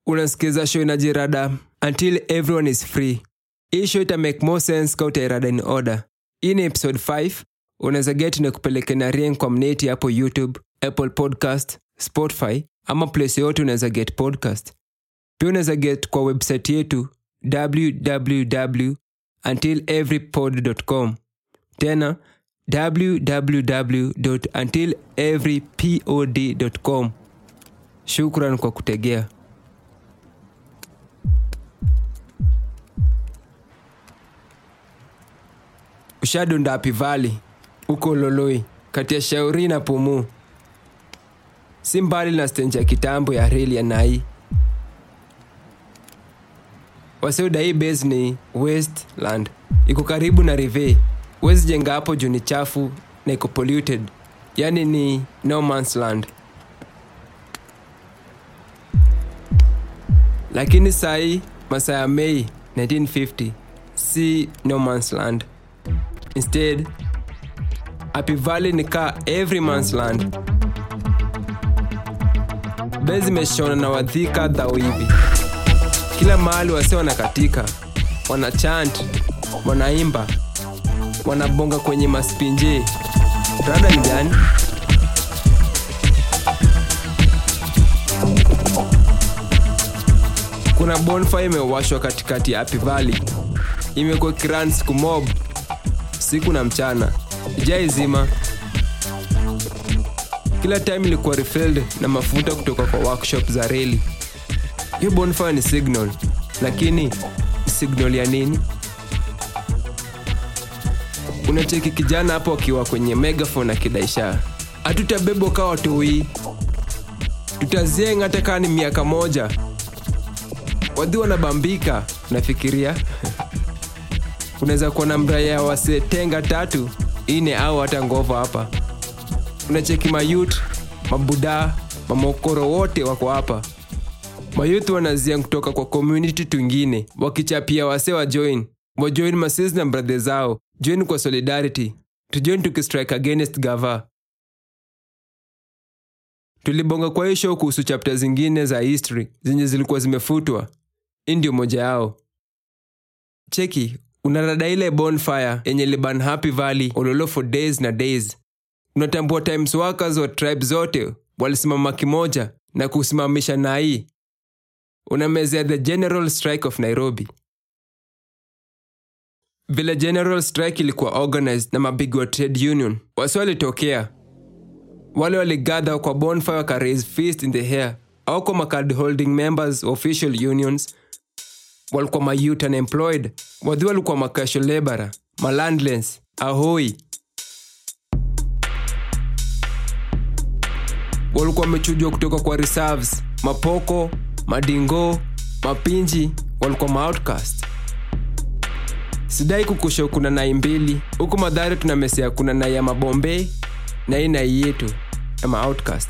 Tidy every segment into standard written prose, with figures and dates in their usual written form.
Unasikiza show inajirada Until Everyone is Free. Hii show ita make more sense kwa utairada in order. Hii ni episode 5. Unaweza get na kupeleke na ring kwa mneti hapo YouTube, Apple Podcast, Spotify ama place yote unaweza get podcast. Pia unaweza get kwa website yetu www.untileverypod.com. Tena www.untileverypod.com. Shukran kwa kutegea. Ushadunda Happy Valley uko Loloi kati ya Shauri na Pumu. Si mbali na stenja ya kitambo ya reli ya Nai. Waseuda hii base ni Westland. Iko karibu na Rive. Wezi jenga hapo juu ni chafu na iko polluted. Yani ni no man's land. Lakini sai masaa ya Mei 1950 si no man's land. Instead, Happy Valley ni ka every man's land. Bezi meshona na wadhika dhao hivi. Kila mahali wase wanakatika, wanachant, wanaimba, wanabonga kwenye maspinje. Rada ni gani? Kuna bonfire imewashwa katikati ya Happy Valley. Imekuwa kiran siku mob, siku na mchana. Ijai zima. Kila time ilikuwa refilled na mafuta kutoka kwa workshop za reli. Hiyo bonfire ni signal. Lakini signal ya nini? Unacheki kijana hapo akiwa kwenye megaphone akidaisha, hatutabebo kwa watu hii, tutazienga hata kama ni miaka moja. Wadhi wanabambika. Nafikiria unaweza kuwa na mraya wase tenga 3, 4 au hata ngova hapa. Unacheki mayouth, mabuda, mamokoro wote wako hapa. Mayouth wanazia kutoka kwa community twingine, wakichapia wase wa join masis na brothers zao. Join kwa solidarity. Tujoin tukistrike against gava. Tulibonga kwa hii show kuhusu chapter zingine za history zenye zilikuwa zimefutwa. Ndio moja yao. Cheki, unarada ile bonfire yenye liban Happy Valley ololo for days na days. Unatambua times workers wa tribe zote walisimama kimoja na kusimamisha Nai. Unamezea the General Strike of Nairobi. Vile General Strike ilikuwa organized na mabig wa trade union, wasi walitokea. Wale waligather kwa bonfire waka raise fist in the air. Au kwa card holding members official unions, walikuwa mayouth unemployed, wadhi walikuwa casual laborer, landless, ahoi. Walikuwa wamechujwa kutoka kwa reserves, mapoko, madingo, mapinji, walikuwa outcast. Sidai kukusho kuna Nai mbili. Huku Mathare tunamesea kuna Nai ya Mabombe na hii Nai yetu ama outcast.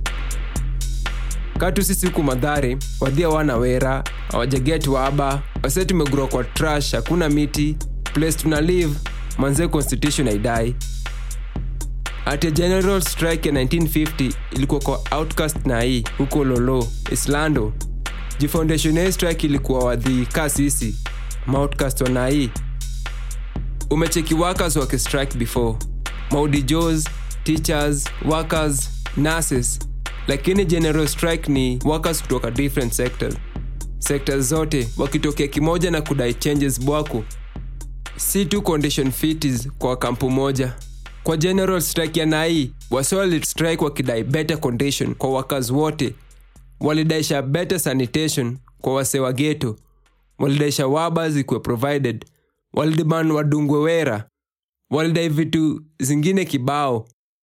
Katu sisi huku Mathare wadhia wana wera, hawajaget waba, wase tumegrow kwa trash, hakuna miti, place tuna live, manze constitution haidai. Ati General Strike ya 1950 ilikuwa kwa outcast Nai huko Lolo, Islando. Foundation strike ilikuwa wadhi kasisi, outcast wa Nai. Umecheki workers wake strike before. Maudi Joes, teachers, workers, nurses. Lakini General Strike ni workers kutoka different sectors. Sectors zote wakitokea kimoja na kudai changes bwako. Si tu condition fities kwa kampu moja. Kwa General Strike ya Nai, wasoli strike wakidai better condition kwa workers wote. Walidaisha better sanitation kwa wase wa ghetto. Walidaisha waba zikuwe provided. Walidemand wadungwe wera. Walidai vitu zingine kibao.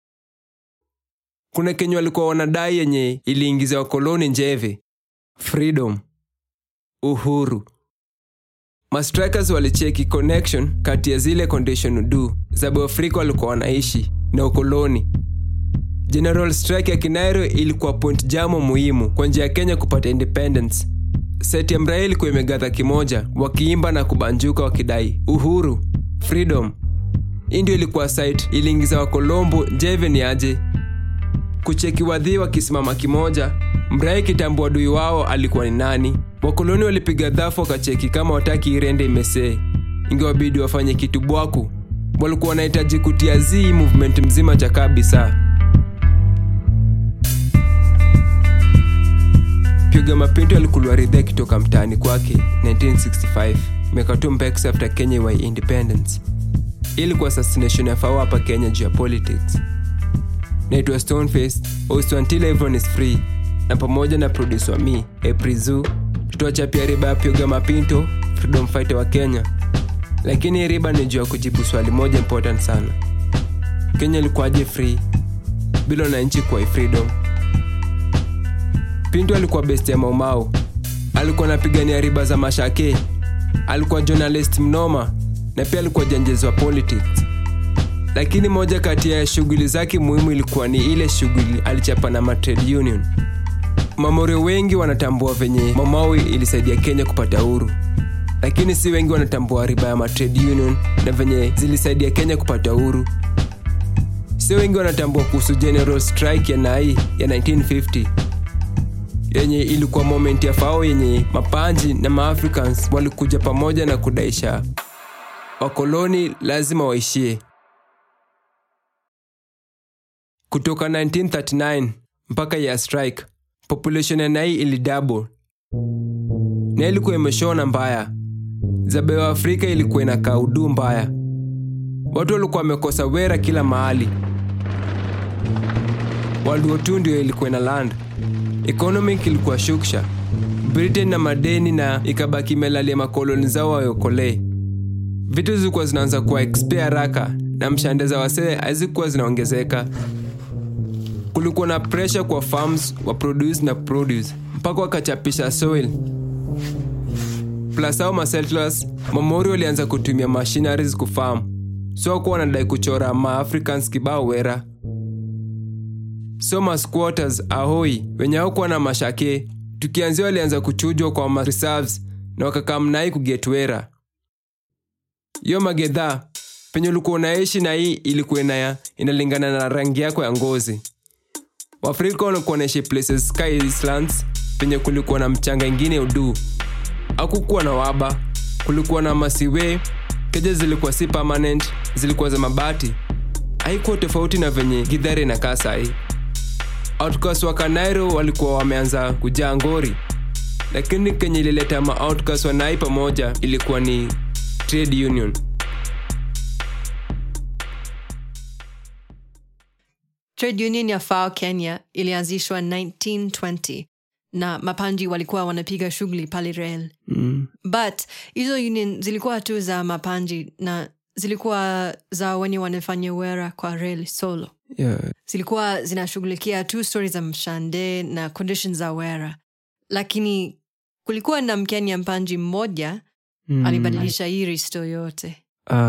Kuna Kenya walikuwa wanadai yenye iliingiza wakoloni njeve. Freedom. Uhuru. Mastrikers walicheki connection kati ya zile condition udu sababu Afrika walikuwa wanaishi na ukoloni. General Strike ya Kinairo ilikuwa point jamo muhimu kwa njia ya Kenya kupata independence. Seti ya Mraeli ilikuwa imegatha kimoja, wakiimba na kubanjuka wakidai uhuru, freedom. Ndio ilikuwa site iliingiza wakolombo njeve ni aje. Kucheki wadhi wakisimama kimoja, Mbrae kitambua adui wao alikuwa ni nani. Wakoloni walipiga dhafu wakacheki kama wataki irende imesee, ingewabidi wafanye kitu bwaku. Walikuwa wanahitaji kutia zii movement mzima cha kabisa. Piuga Mapinto alikulwa ridhe kitoka mtaani kwake 1965, miaka 2 mbeks after Kenya wa independence. Ilikuwa assassination ya fawa hapa Kenya juu ya politics. Na it was stone-faced, also until everyone is free. Na pamoja na producer wa me, Eprizu, tutawachapia riba ya Piuga Mapinto, freedom fighter wa Kenya. Lakini riba ni juu ya kujibu swali moja important sana. Kenya ilikuwaje free bila na nchi kwa freedom? Pinto alikuwa best ya Mau Mau. Alikuwa anapigania riba za mashake. Alikuwa journalist mnoma na pia alikuwa janjezo wa politics. Lakini moja kati ya shughuli zake muhimu ilikuwa ni ile shughuli alichapa na trade union. Mamore wengi wanatambua venye Mau Mau ilisaidia Kenya kupata uhuru. Lakini si wengi wanatambua riba ya trade union na venye zilisaidia Kenya kupata uhuru. Si wengi wanatambua kuhusu general strike ya Nai ya 1950. Yenye ilikuwa moment ya fao yenye mapanji na ma-Africans walikuja pamoja na kudaisha wakoloni lazima waishie. Kutoka 1939 mpaka ya strike, population ya Nai ili double. Na ilikuwa imeshona mbaya. Zabe wa Afrika ilikuwa inakaa udu mbaya. Watu walikuwa wamekosa wera kila mahali. World War II ndio ilikuwa na land. Economic ilikuwa shuksha. Britain na madeni na ikabaki melalia makoloni zao wayokolee. Vitu zilikuwa zinaanza kuwa expire haraka na mshande za wasee hazikuwa zinaongezeka. Kulikuwa na pressure kwa farms wa produce mpaka wakachapisha soil. Plus hao settlers Mamori walianza kutumia machineries kufarm. So wakuwa wanadai kuchora ma-Africans kibao wera. So squatters ahoi wenye hawakuwa na mashake tukianzia walianza kuchujwa kwa reserves na wakakaa Nai kuget wera. Yo magedha penye ulikuwa unaishi na hii ilikuwa inalingana na rangi yako ya ngozi. Waafrika walikuwa wanaishi places sky islands penye kulikuwa na mchanga ingine udu. Hakukuwa na waba, kulikuwa na masiwe, keja zilikuwa si permanent, zilikuwa za mabati. Haikuwa tofauti na venye Githare na Kasai. Outcasts wa Kanairo walikuwa wameanza kujaa ngori. Lakini Kenya ilileta ma-outcasts wa Nai pamoja ilikuwa ni trade union. Trade union ya FAO Kenya ilianzishwa 1920 na mapanji walikuwa wanapiga shughuli pale rail. But hizo union zilikuwa tu za mapanji na zilikuwa za wenye wanafanya wera kwa rail solo. Yeah. Zilikuwa zinashughulikia tu stories za mshande na conditions za wera. Lakini kulikuwa na Mkenya mpanji mmoja alibadilisha hii risto yote.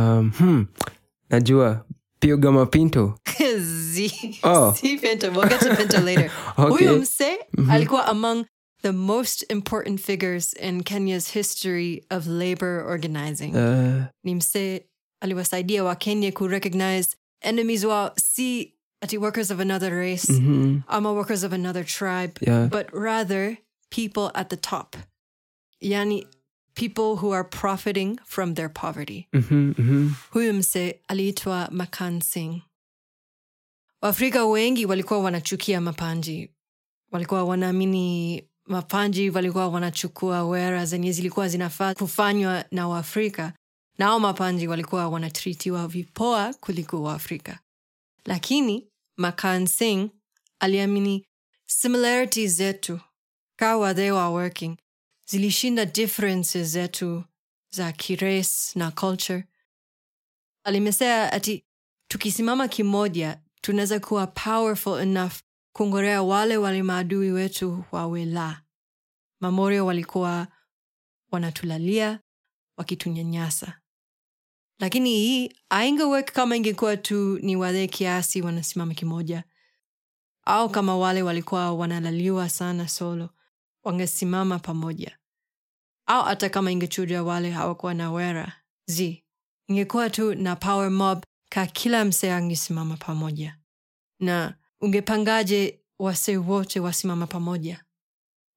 Najua Piuga Mapinto. Si Pinto, we'll get to Pinto later. Okay. Huyo mse alikuwa among the most important figures in Kenya's history of labor organizing. Ni mse aliwasaidia wa Kenya kurecognize enemies wao si ati workers of another race, ama workers of another tribe, but rather people at the top. Yani people who are profiting from their poverty. Huyu mse aliitwa Makan Singh. Waafrika wengi walikuwa wanachukia mapanji. Walikuwa wanaamini mapanji walikuwa wanachukua wera zenye zilikuwa zinafaa kufanywa na Waafrika. Nao mapanji walikuwa wanatritiwa vipoa kuliko Waafrika. Lakini Makan Singh aliamini similarities zetu kawa they were working zilishinda differences zetu za kirace na culture. Alimesea ati tukisimama kimoja tunaweza kuwa powerful enough kungorea wale maadui wetu wawe la. Mamorio walikuwa wanatulalia wakitunyanyasa. Lakini hii haingeweka kama ingekuwa tu ni wale kiasi wanasimama kimoja. Au kama wale walikuwa wanalaliwa sana solo, wangesimama pamoja. Au hata kama ingechuja wale hawakuwa na wera. Ingekuwa tu na power mob ka kila mse angesimama pamoja. Na ungepangaje wase wote wasimama pamoja?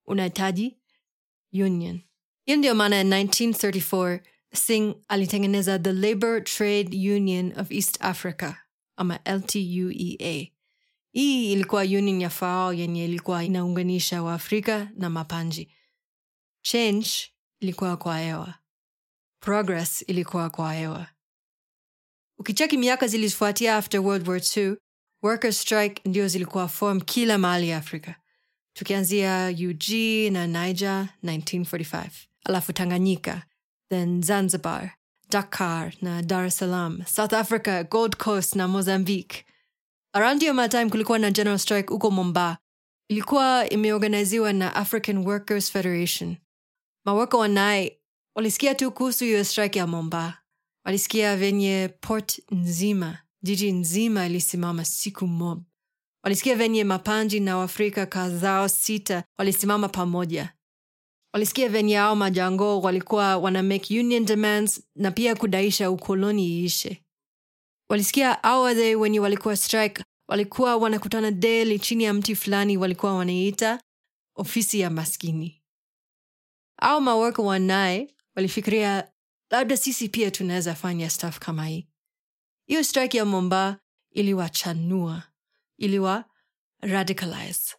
unahitaji union. Hiyo ndio maana in 1934 Singh alitengeneza the Labour Trade Union of East Africa, ama LTUEA. Hii ilikuwa union ya FAO yenye ilikuwa inaunganisha Waafrika na Mapanji. Change ilikuwa kwa hewa. Progress ilikuwa kwa hewa. Ukicheki miaka zilizofuatia after World War II, workers strike ndio zilikuwa form kila mahali Afrika. Tukianzia UG na Niger 1945. Alafu Tanganyika, then Zanzibar, Dakar na Dar es Salaam, South Africa, Gold Coast na Mozambique. Around hiyo time kulikuwa na general strike uko Momba. Ilikuwa imeorganiziwa na African Workers Federation. Mawako wanai walisikia tu kuhusu hiyo strike ya Momba. Walisikia venye port nzima, jiji nzima ilisimama siku mob. Walisikia venye Mapanji na Waafrika kadhaa 6 walisimama pamoja. Walisikia venye hao majango walikuwa wana make union demands na pia kudaisha ukoloni iishe. Walisikia hao wazee wenye walikuwa strike walikuwa wanakutana daily chini ya mti fulani walikuwa wanaita ofisi ya maskini. Hao mawako wanae walifikiria labda sisi pia tunaweza fanya stuff kama hii. Hiyo strike ya Momba iliwachanua, iliwa radicalize.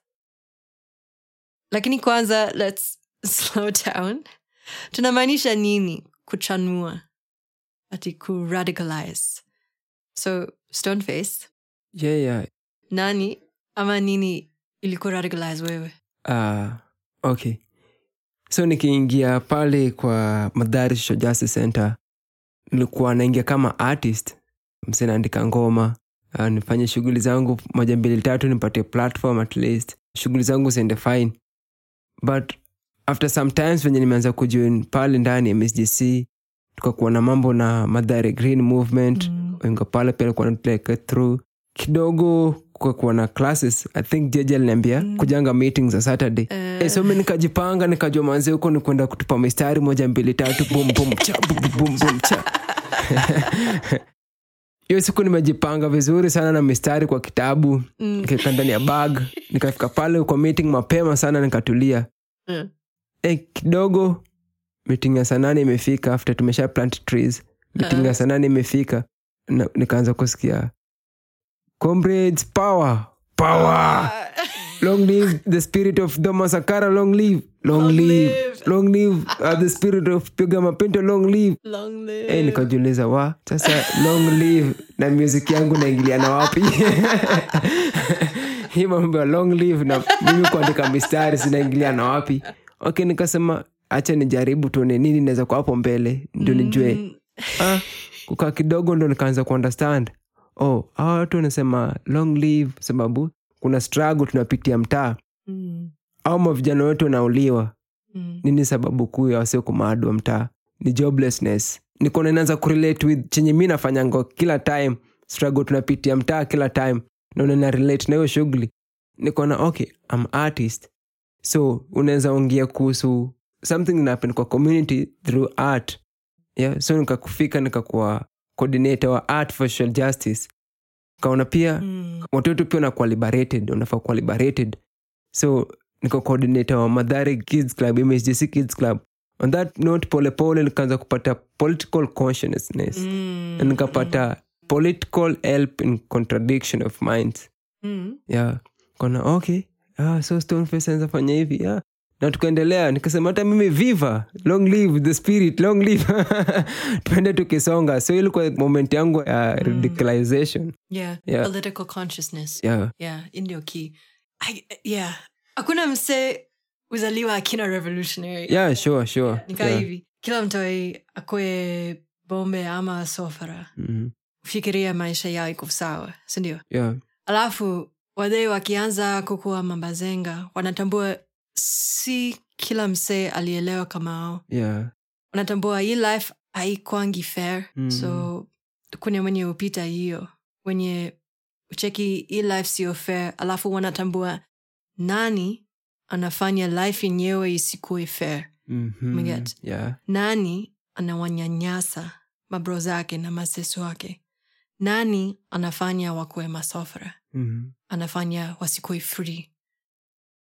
Lakini kwanza let's slow down. Tunamaanisha nini kuchanua ati kuradicalize? So Stoneface. Yeah. Nani ama nini ilikuradicalize wewe? Okay. So nikiingia pale kwa Mathare Social Justice Center, nilikuwa naingia kama artist. Msee naandika ngoma, nifanye shughuli zangu 1 2 3 nipate platform at least. Shughuli zangu ziende fine. But after some times when nimeanza kujoin pale ndani ya MSGC, tukakuwa na mambo na Mathare Green Movement, wenga pale pale kwa like through kidogo kukakuwa na classes. I think JJ aliniambia kujanga meetings za Saturday. So mimi nikajipanga, nikajua manze huko ni kwenda kutupa mistari 1 2 3 boom boom cha boom boom cha. Hiyo siku nimejipanga vizuri sana na mistari kwa kitabu, nikaweka ndani ya bag, nikafika pale kwa meeting mapema sana nikatulia. Kidogo meeting ya saa 8 imefika after tumesha plant trees. Meeting ya saa 8 imefika, nikaanza kusikia comrades, power. Long live the spirit of Doma Sakara, long live the spirit of Piga Mapento, long live. Nikajiuliza sasa long live na music yangu naingiliana wapi? Hii mambo ya long live na mimi kuandika mistari zinaingiliana wapi? Okay, nikasema acha nijaribu tuone nini naweza kwa hapo mbele ndio nijue. Kukaa kidogo ndo nikaanza kuunderstand. Watu wanasema long live sababu kuna struggle tunapitia mtaa. Au mavijana wetu wanauliwa. Nini sababu kuu ya wasio kumadu wa mtaa? Ni joblessness. Niko naanza kurelate with chenye mimi nafanya kila time. Struggle tunapitia mtaa kila time. Na relate na hiyo shughuli. Niko na okay, I'm artist. So unaweza ongea kuhusu something that happen kwa community through art. Yeah, so nikakuwa coordinator wa art for social justice. Kaona pia watoto pia wanakuwa liberated, wanafaa kuwa liberated. So niko coordinator wa Mathare Kids Club, MSGC Kids Club. On that note, pole nikaanza kupata political consciousness. Na nikapata political help in contradiction of minds. Yeah. Kona okay. So Stoneface anza fanya hivi. Yeah. Na tukaendelea, nikasema hata mimi viva, long live the spirit, long live. Tuende tukisonga. So ilikuwa moment yangu ya radicalization. Yeah, political consciousness. Yeah, ndio key. Hakuna mse uzaliwa akina revolutionary. Yeah, sure. Nika hivi. Kila mtoi akwe bombe ama sofara. Fikiria maisha yao iko sawa, si ndio? Yeah. Alafu wazee wakianza kukua mambazenga, wanatambua si kila mse alielewa kama hao. Yeah. Wanatambua hii life haikuangi fair. So kuna wenye upita hiyo, wenye ucheki hii life sio fair, alafu wanatambua nani anafanya life yenyewe isikuwe fair. Yeah. Nani anawanyanyasa mabro zake na maseso wake? Nani anafanya wakuwe masofra? Anafanya wasikuwe free?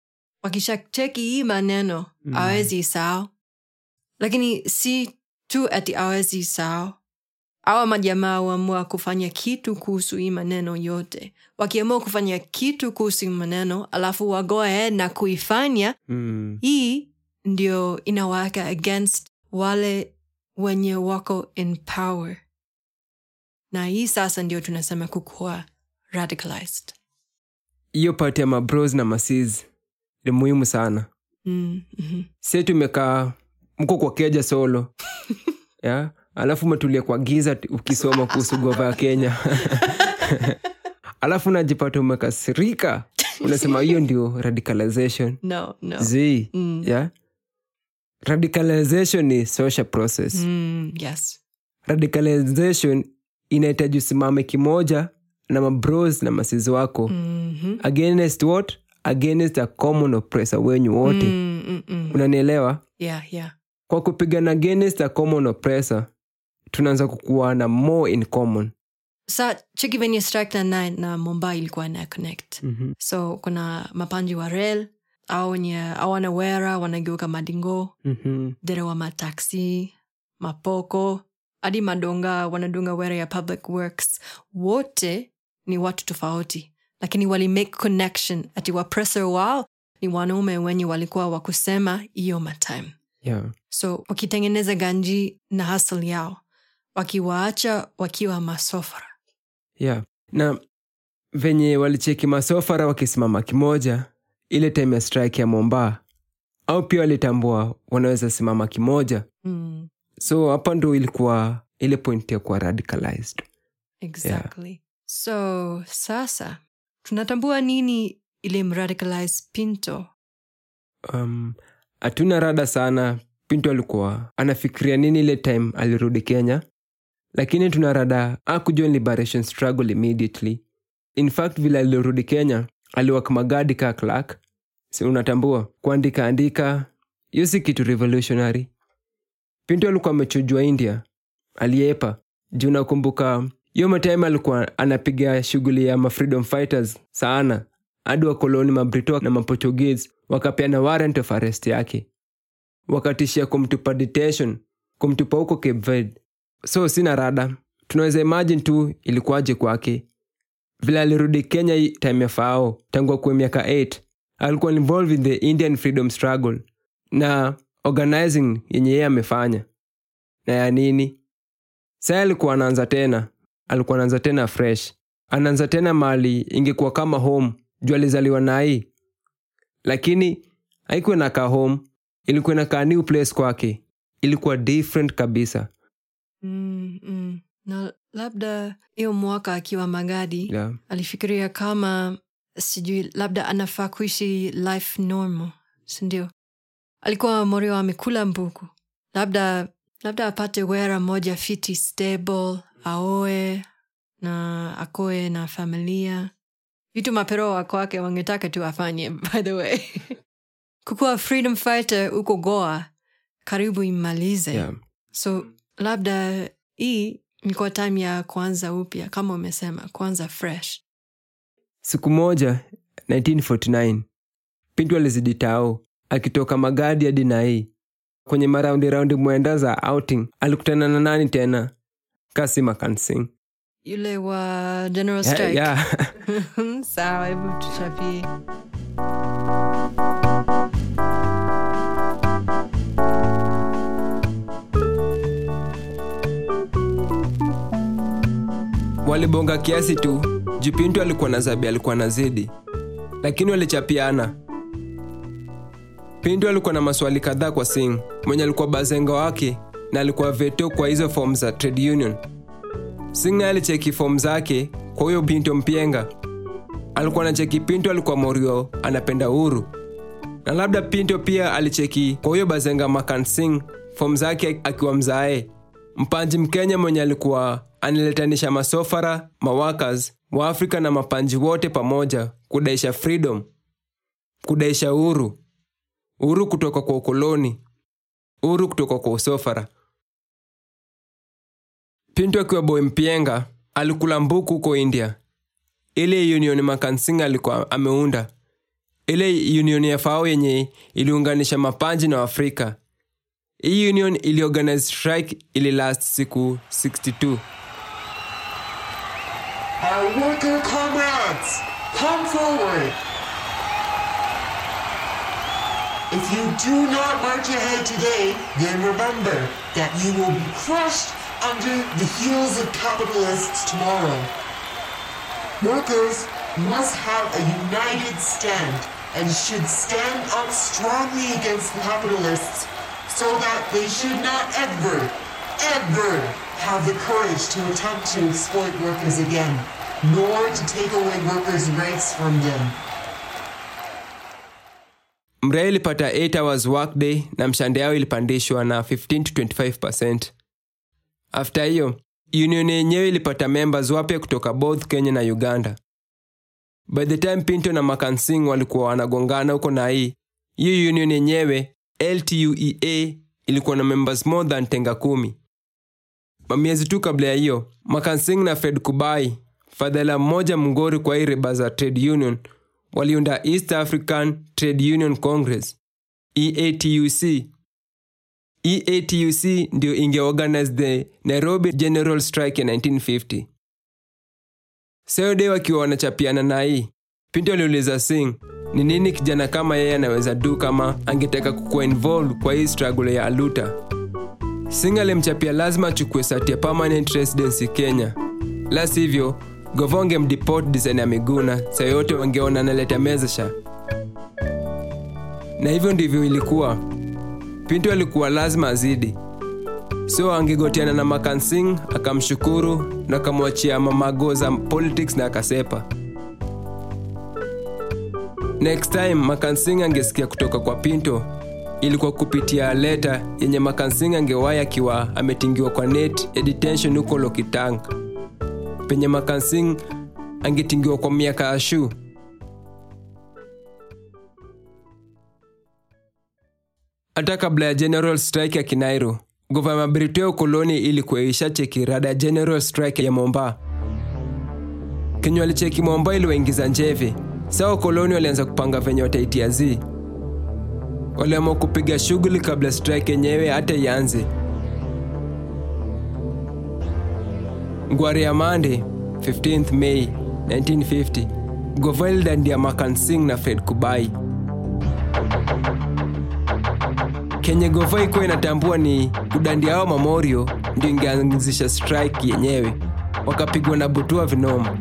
wakishacheki hii maneno hawezi sao. Lakini si tu ati hawezi sao. Hawa majamaa huamua kufanya kitu kuhusu hii maneno yote. Wakiamua kufanya kitu kuhusu maneno alafu wagoe na kuifanya, hii ndio inawaka against wale wenye wako in power. Na hii sasa ndio tunasema kukua radicalized. Hiyo part ya mabros na masis ni muhimu sana. Sisi tumekaa mko kwa keja solo. Yeah? Alafu umetulia kwa giza ukisoma kuhusu gova ya Kenya. Alafu unajipata umekasirika. Unasema hiyo ndio radicalization. No. Zii. Yeah? Radicalization ni social process. Yes. Radicalization inahitaji usimame kimoja na mabros na masizi wako. Against what? Against a common oppressor wenyu wote. Unanielewa? Yeah. Kwa kupigana against a common oppressor, tunaanza kukuwa na more in common. Sa chiki venye strike na night na Mumbai ilikuwa na connect. So kuna mapanji wa rail, au wenye awana wera, wanageuka madingo, derewa mataxi, mapoko, hadi madonga, wanadunga wera ya public works. Wote ni watu tofauti. Lakini wali make connection. Ati wapressor wao ni wanaume wenye walikuwa wakusema iyo matime. Yeah. So wakitengeneza ganji na hustle yao. Wakiwaacha wakiwa masofara. Yeah. Na venye walicheki masofara wakisimama kimoja, ile time ya strike ya Momba, au pia walitambua wanaweza simama kimoja. So hapa ndo ilikuwa ile point ya kuwa radicalized. Exactly. Yeah. So sasa tunatambua nini ile mradicalize Pinto? Hatuna rada sana Pinto alikuwa anafikiria nini ile time alirudi Kenya. Lakini tuna rada hakujoin liberation struggle immediately. In fact vile alirudi Kenya aliwaka magadi ka clerk. Si unatambua kuandika hiyo si kitu revolutionary. Pinto alikuwa amechujwa India. Aliepa. Juu nakumbuka hiyo matime alikuwa anapiga shughuli ya freedom fighters sana. Hadi wakoloni mabrito na maportuguese wakapeana warrant of arrest yake. Wakatishia kumtupa detention, kumtupa huko Cape Verde. So sina rada. Tunaweza imagine tu ilikuwaje kwake. Vile alirudi Kenya time ya Fao, tangu kwa miaka 8, alikuwa involved in the Indian freedom struggle na organizing yenye yeye amefanya. Na ya nini? Sasa alikuwa anaanza tena fresh. Anaanza tena mali ingekuwa kama home, juu alizaliwa na hii. Lakini haikuwa inakaa home, ilikuwa inakaa new place kwake. Ilikuwa different kabisa. Na labda hiyo mwaka akiwa Magadi, Yeah. alifikiria kama sijui labda anafaa kuishi life normal, sindio? Alikuwa morio amekula mbuku. Labda apate wera moja fiti stable, aoe na akoe na familia. Vitu mapero wako wake wangetaka tu afanye, by the way. Kukua freedom fighter uko Goa, karibu imalize. Yeah. So labda hii ni kwa time ya kwanza upya, kama umesema, kwanza fresh. Siku moja 1949 Pinto alizidi tao akitoka Magadi hadi Nai. Kwenye maraundi mwenda za outing alikutana na nani tena? Kasim Akansing, yule wa General Strike. Yeah. Sawa, hebu tuchapie. Walibonga kiasi tu, juu Pinto alikuwa na zabi, alikuwa na zidi. Lakini walichapiana. Pinto alikuwa na maswali kadhaa kwa Singh, mwenye alikuwa bazenga wake na alikuwa veto kwa hizo forms za trade union. Singh alicheki form zake kwa huyo Pinto Mpienga. Alikuwa anacheki Pinto alikuwa morio, anapenda uhuru. Na labda Pinto pia alicheki kwa huyo bazenga Makan Singh form zake akiwa mzae. Mpanji Mkenya mwenye alikuwa aniletanisha masofara, mawakas, wa Afrika na mapanji wote pamoja kudaisha freedom, kudaisha uhuru. Uhuru kutoka kwa ukoloni, uhuru kutoka kwa usofara. Pinto akiwa boy Mpienga alikula mbuku huko India. Ile union Makan Singh alikuwa ameunda. ile union ya FAO yenye iliunganisha mapanji na Afrika. Hii union iliorganize strike ili last siku 62. Our worker comrades, come forward. If you do not march ahead today, then remember that you will be crushed under the heels of capitalists tomorrow. Workers must have a united stand and should stand up strongly against the capitalists so that they should not ever have the courage to attempt to exploit workers again, nor to take away workers' rights from them. Mrei ilipata 8 hours workday na mshande yao ilipandishwa na 15 to 25%. After hiyo, union yenyewe ilipata members wapya kutoka both Kenya na Uganda. By the time Pinto na Makansing walikuwa wanagongana huko na hii union yenyewe, LTUEA, ilikuwa na members more than 10,000. Miezi tu kabla ya hiyo, Makansing na Fred Kubai, fadhila mmoja mngori kwa hii Rebaza Trade Union, waliunda East African Trade Union Congress, EATUC. EATUC ndio ingeorganize the Nairobi General Strike in 1950. Saturday wakiwa wanachapiana na hii, Pinto aliuliza Singh ni nini kijana kama yeye anaweza do kama angetaka kukuwa involved kwa hii struggle ya Aluta. Singh alimchapia lazima achukue sati ya permanent residency Kenya. La sivyo, Govonge mdeport design ya Miguna, saa yote wangeona analeta mezesha. Na hivyo ndivyo ilikuwa. Pinto alikuwa lazima azidi. So angegotiana na Makansing, akamshukuru na akamwachia mamago za politics na akasepa. Next time Makansing angesikia kutoka kwa Pinto, ilikuwa kupitia letter yenye Makansing angewaya akiwa ametingiwa kwa net ya detention huko Lokitang. Penye Makansing angetingiwa kwa miaka ashu. Hata kabla ya General Strike ya Kinairo, Government Briteo koloni ilikuwa ishacheki rada ya General Strike ya Momba. Kenya walicheki Momba iliwaingiza njeve. Sawa koloni walianza kupanga venye wataitia zi. Waliamua kupiga shughuli kabla strike yenyewe hata ianze. Ngwari ya Monday, 15th May 1950, Govelda ndia Makansing na Fred Kubai. Kenya Govai kwa inatambua ni kudandia hao Memorial ndio ingeanzisha strike yenyewe. Wakapigwa na butua vinoma.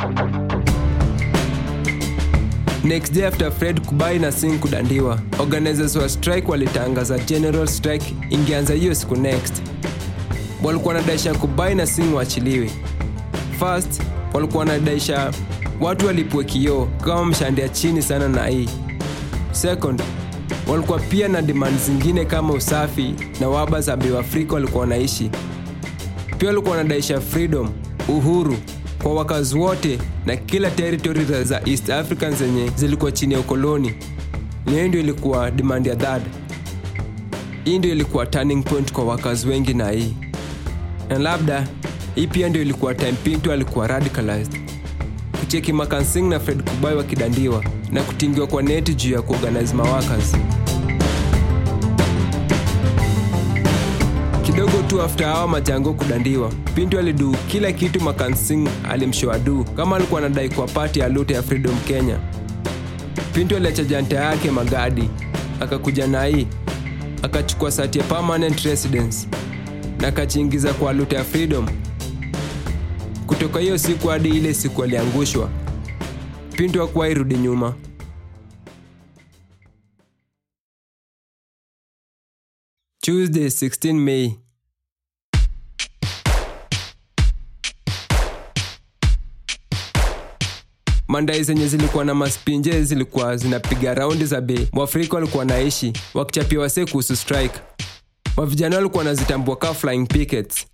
Next day after Fred Kubai na Singh kudandiwa, organizers wa strike walitangaza General Strike ingeanza hiyo siku next. Walikuwa wanadaisha Kubai na Singh waachiliwe. First, walikuwa wanadaisha watu walipwe kioo kama mshandia chini sana na hii. Second, walikuwa pia na demand zingine kama usafi na waba za Afrika walikuwa wanaishi. Pia walikuwa wanadaisha freedom, uhuru kwa wakazi wote na kila territory za East Africans zenye zilikuwa chini ya ukoloni. Hiyo ndio ilikuwa demand ya third. Hii ndio ilikuwa turning point kwa wakazi wengi na hii. Na labda hii pia ndio ilikuwa time Pinto alikuwa radicalized. Kucheki Makansing na Fred Kubai wakidandiwa na kutingiwa kwa neti juu ya kuorganize workers. Kidogo tu after hawa majango kudandiwa, Pinto alidu kila kitu Makansing alimshoadu kama alikuwa anadai kwa party ya Aluta ya Freedom Kenya. Pinto aliacha janta yake Magadi, akakuja na hii, akachukua sati ya permanent residence na akachiingiza kwa Aluta ya Freedom. Kutoka hiyo siku hadi ile siku aliangushwa, Pinto hakuwa irudi nyuma. Tuesday 16 May. Mandai zenye zilikuwa na maspinje zilikuwa zinapiga raundi za bei. Waafrika walikuwa naishi wakichapia wase kuhusu strike. Wavijana walikuwa wanazitambua kama flying pickets.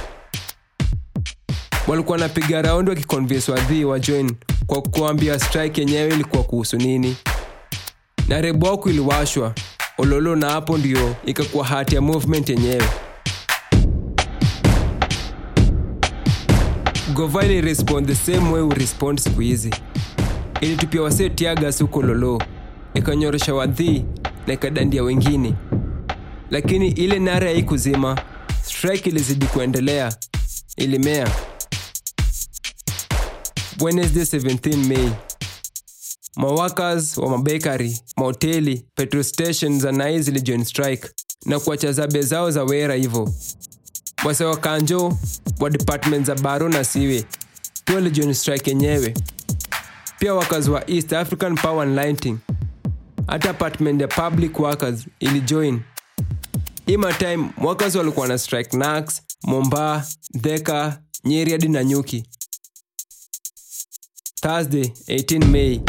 Walikuwa wanapiga raundi wakiconvince wadhi wa join kwa kuambia strike yenyewe ilikuwa kuhusu nini. Na reboku iliwashwa ololo na hapo ndio ikakuwa hati ya movement yenyewe. Govai respond the same way we respond siku hizi. Ilitupia wase tiagas huko lolo. ikanyorosha wadhi na ikadandia wengine. Lakini ile nare haikuzima. Strike ilizidi kuendelea. Ilimea. Wednesday 17 May. Maworkers wa mabekari, mahoteli, petrol stations za Nai zilijoin strike na kuacha zabe zao za wera hivyo. Wase wa kanjo wa department za baro na siwe pia walijoin strike yenyewe. Pia workers wa East African Power and Lighting, hata department ya public workers ilijoin. Ima time workers walikuwa na strike Nax, Momba, Theka, Nyeri hadi Nanyuki. Thursday 18 May.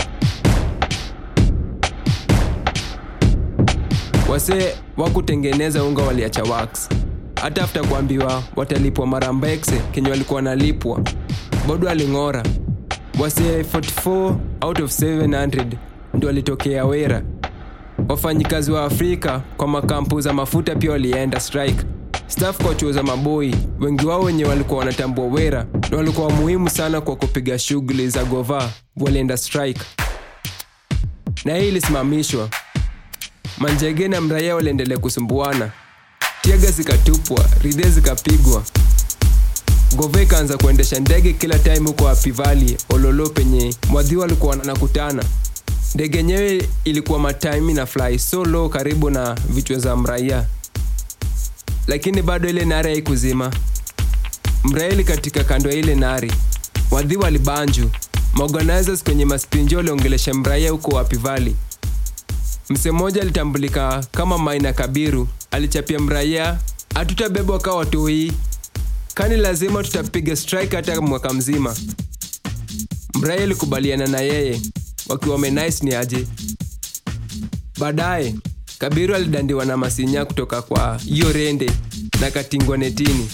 Wase wakutengeneza unga waliacha works. Hata after kuambiwa watalipwa marambekse kenye walikuwa wanalipwa, bado alingora. Wase 44 out of 700 ndio walitokea wera. Wafanyikazi wa Afrika kwa makampu za mafuta pia walienda strike. Staff coach za maboi, wengi wao wenye walikuwa wanatambua wera na walikuwa muhimu sana kwa kupiga shughuli za gova, walienda strike. Na hii ilisimamishwa. Manjege na mraia waliendelea kusumbuana. Tiaga zikatupwa, ridhe zikapigwa. Gove kaanza kuendesha ndege kila time huko Happy Valley, Ololo penye mwadhi walikuwa wanakutana. Ndege yenyewe ilikuwa matime na fly solo karibu na vichwa za mraia. Lakini bado ile nari haikuzima. Mraia katika kando ya ile nari. Wadhi walibanju. Organizers kwenye maspinjo waliongelesha mraia huko Happy Valley. Mse mmoja alitambulika kama Maina Kabiru alichapia mraia, hatutabebwa kwa watu hii. Kani lazima tutapiga strike hata mwaka mzima. Mraia alikubaliana na yeye, wakiwa wamenice ni aje. Baadaye Kabiru alidandiwa na masinya kutoka kwa hiyo rende na katingwa netini.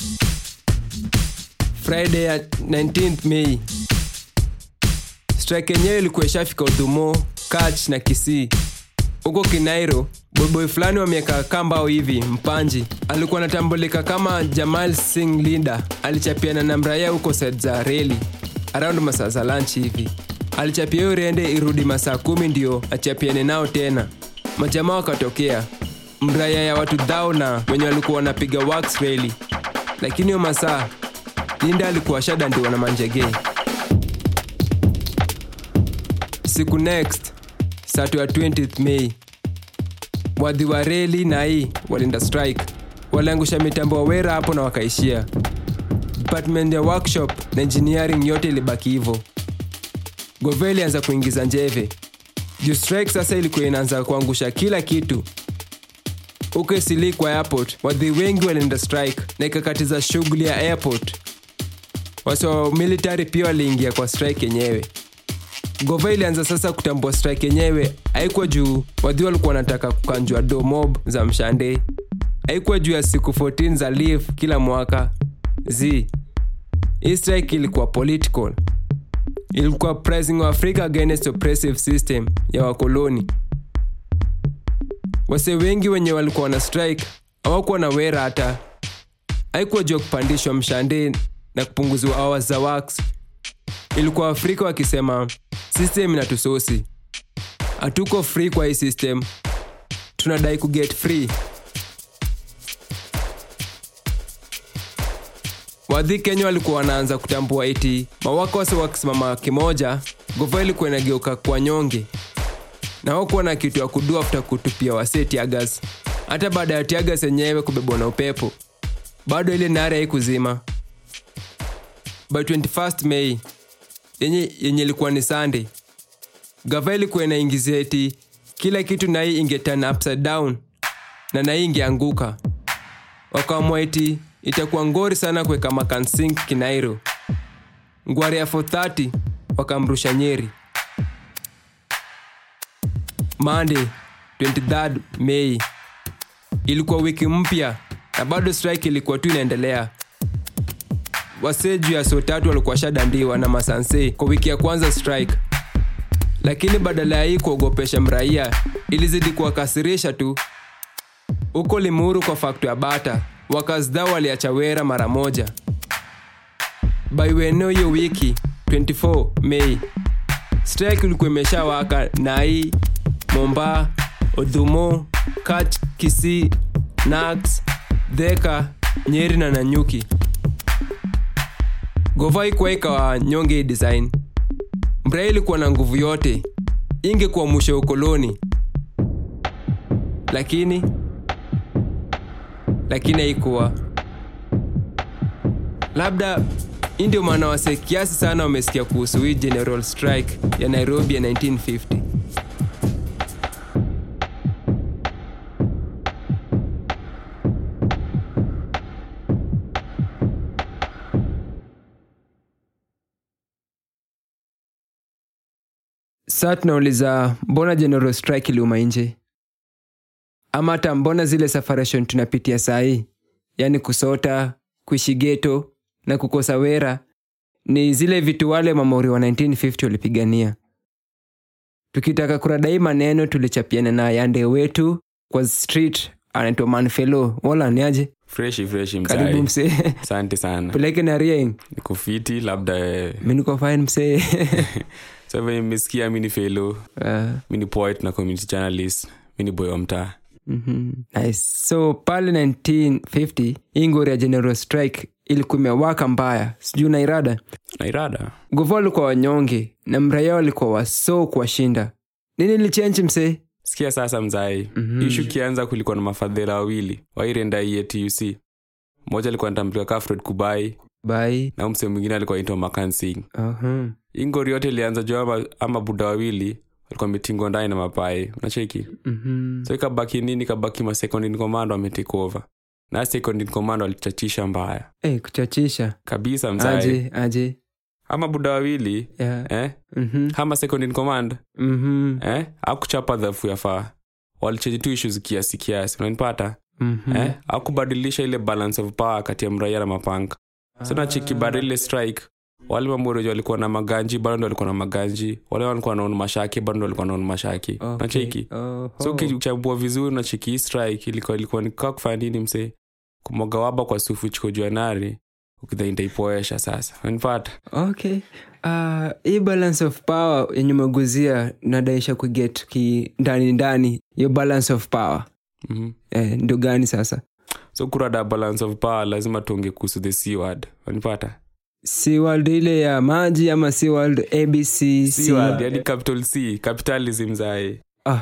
Friday ya 19th May. Strike yenyewe ilikuwa ishafika Udhumo, Kach na Kisii. Huko Kinairo, boy fulani wa miaka kambao hivi, Mpanji, alikuwa anatambulika kama Jamal Singh Linda. Alichapiana na mraia huko Sedza Reli around masaa za lunch hivi. Alichapia hiyo rende irudi masaa 10 ndio achapiane nao tena. Majamaa wakatokea. Mraia ya watu dhao na wenye walikuwa wanapiga works reli. Lakini hiyo masaa Linda alikuwa shadandiwa na Manjege. Siku next, Saturday 20th May. Wadhi wa reli na hii walienda strike. Waliangusha mitambo wa wera hapo na wakaishia. Department ya workshop na engineering yote ilibaki hivyo. Goveli anza kuingiza njeve. Juu strike sasa ilikuwa inaanza kuangusha kila kitu. Uke Sili kwa airport, wadhi wengi walienda strike na ikakatiza shughuli ya airport. Waso military pia waliingia kwa strike yenyewe. Gova ilianza sasa kutambua strike yenyewe. Haikuwa juu wadhi walikuwa wanataka kukanjua do mob za mshande. Haikuwa juu ya siku 14 za leave kila mwaka. Hii strike ilikuwa political. Ilikuwa pressing wa Africa against oppressive system ya wakoloni. Wase wengi wenye walikuwa na strike hawakuwa na wera hata. Haikuwa juu kupandishwa mshande na kupunguzwa hours za works. Ilikuwa Afrika wakisema system inatusosi. Hatuko free kwa hii system. Tunadai ku get free. Wadhi Kenya walikuwa wanaanza kutambua eti mawako wase wakisimama kimoja, gova ilikuwa inageuka kwa nyonge. Na hawakuwa na kitu ya kudua after kutupia wase tiagas. Hata baada ya tiagas yenyewe kubebwa na upepo, bado ile nare haikuzima. By 21st May, yenye ilikuwa ni Sunday, gava ilikuwa inaingizia eti kila kitu na hii ingeturn upside down na hii ingeanguka. Wakaamua eti itakuwa ngori sana kuweka makansink Kinairo. Ngwari ya 430 wakamrusha Nyeri. Monday 23rd May. Ilikuwa wiki mpya na bado strike ilikuwa tu inaendelea. Waseju ya Sotatu walikuwa shadandiwa na masanse kwa wiki ya kwanza strike. Lakini badala ya hii kuogopesha mraia, ilizidi kuwakasirisha tu. Uko Limuru kwa factory ya bata, wakazdao waliacha wera mara moja. By weno hiyo wiki 24 May, strike ilikuwa imeshawaka na hii Momba, Odhumo, Kach, Kisii, Nax, Theka, Nyeri na Nanyuki. Gova ikuwaika wa nyonge design. Mbraya ilikuwa na nguvu yote. Ingekuwa mwisho ukoloni. Lakini haikuwa. Labda ndio maana wase kiasi sana wamesikia kuhusu hii General Strike ya Nairobi ya 1950. Sasa tunauliza mbona General Strike iliuma nje? Ama hata mbona zile separation tunapitia saa hii, yani kusota, kuishi ghetto na kukosa wera, ni zile vitu wale mamori wa 1950 walipigania. Tukitaka kuradai maneno tulichapiana na yande wetu kwa street anaitwa Manfelo. Wala ni aje? Fresh mzai. Karibu mse. Asante sana. Peleke na rieng. Niko fiti labda mimi niko fine mse. So when nimesikia mimi ni fellow, mimi ni poet na community journalist, mimi ni boy wa mtaa. Nice. So pale 1950 ingori ya General Strike ilikuwa imewaka mbaya. Sijui na irada. Gova walikuwa wanyonge na mraia walikuwa waso kuwashinda. Nini ilichange mse? Sikia sasa mzai. Issue kianza kulikuwa na mafadhela wawili wa irenda ya TUC. Mmoja alikuwa anatambulika kama Fred Kubai. Na mse mwingine alikuwa anaitwa Makan Singh. Ingori yote ilianza juu ama buda wawili walikuwa wametingwa ndani na mapai. Unacheki? So ikabaki nini? Kabaki ma second in command wametake over. Na second in command walichachisha mbaya. Kuchachisha kabisa mzai. Aje ama buda wawili kama second in command akuchapa dhafu yafaa. Walicheji tu issues kiasi unanipata? Akubadilisha ile balance of power kati ya mraia na mapanga. So na cheki badile strike, wale mamoro walikuwa na maganji, bado walikuwa na maganji, wale walikuwa na mashaki, bado walikuwa na mashaki. Na cheki so ukichambua vizuri na cheki strike ilikuwa ni kufanya nini mse? Kumoga waba kwa sufu chiko juanari ukidhainda ipoesha sasa. Unanipata? Okay. Hii balance of power yenye maguzia nadaisha kuget ndani hiyo balance of power. Ndio gani sasa? So kurada balance of power lazima tuonge kuhusu the C word. Unanipata? C word ile ya maji ama C word ABC? C word yani capital C, capitalism zai.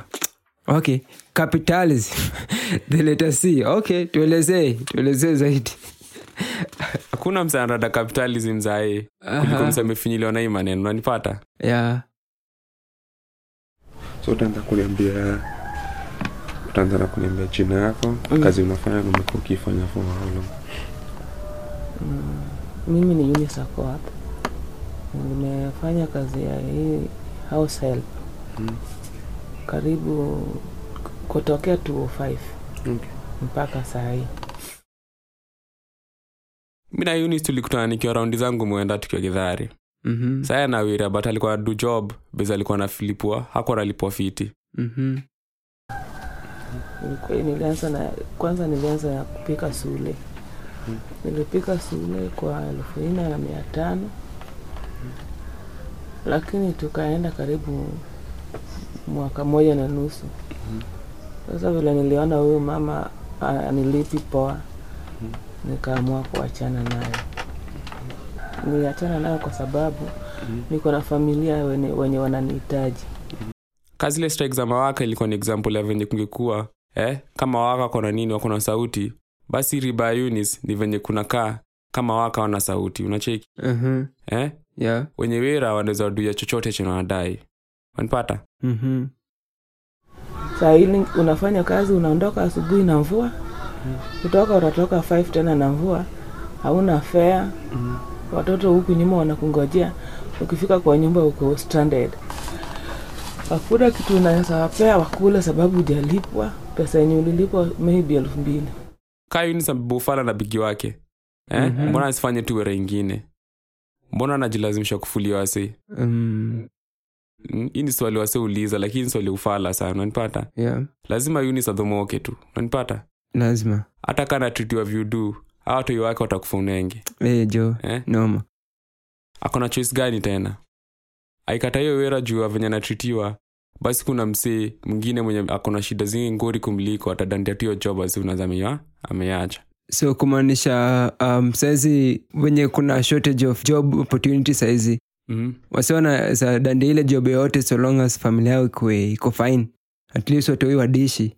Okay, capitalism. The letter C. Okay, tuelezee zaidi. Hakuna msanada capitalism zai. Kuliko msamefinyiliwa na hii maneno. Unanipata? Yeah. So utaanza kuniambia jina yako, kazi unafanya na umekuwa ukifanya for how long? Mimi ni Eunice Akoap. Nimefanya kazi ya hii house help. Karibu kutokea 205. Mpaka saa hii. Mimi na Eunice tulikutana nikiwa raundi zangu mwenda tukiwa Githari. Sasa na wira but alikuwa do job, beza alikuwa na Filipua, hakuwa analipwa fiti. Kwanza nilianza na kupika sule. Nilipika sule kwa 1500. Lakini tukaenda karibu mwaka 1.5. Sasa vile niliona huyu mama anilipi poa, nikaamua kuachana naye. Niliachana naye kwa sababu niko na familia wenye wananihitaji. Kazi ile strike za mawaka ilikuwa ni example ya venye kungekuwa kama waka kuna nini wako na sauti, basi riba Eunice ni venye kunakaa kama waka wana sauti. Unacheki? Yeah. Wenye wera wanaweza duya chochote chenye wanadai. Unanipata? Saa hili unafanya kazi, unaondoka asubuhi na mvua. Utatoka 5 tena na mvua. Hauna fare. Watoto huku nyuma wanakungojea. Ukifika kwa nyumba uko stranded. Hakuna kitu unaweza wapea wakule sababu hujalipwa. Pesa yenye ulilipwa maybe 2000. Kai ni sababu fala na bigi wake. Mbona asifanye tu wera nyingine? Mbona anajilazimisha kufulia wase? Hii ni swali wase uliza, lakini swali ufala sana. Unanipata? Yeah. Lazima Eunice adhomoke tu. Unanipata? Lazima. Hata kana treat you you do, watu wake watakufunenge. Jo. Noma. Akona choice gani tena? Aikata hiyo wera juu venye anatritiwa, basi kuna msee mwingine mwenye akona shida zingi ngori kumliko atadandia tu job basi unazamia ameacha. So kumaanisha saizi wenye kuna shortage of job opportunity saizi wasiona za dandi ile job yote so long as familia yao iko fine, at least watoi wadishi.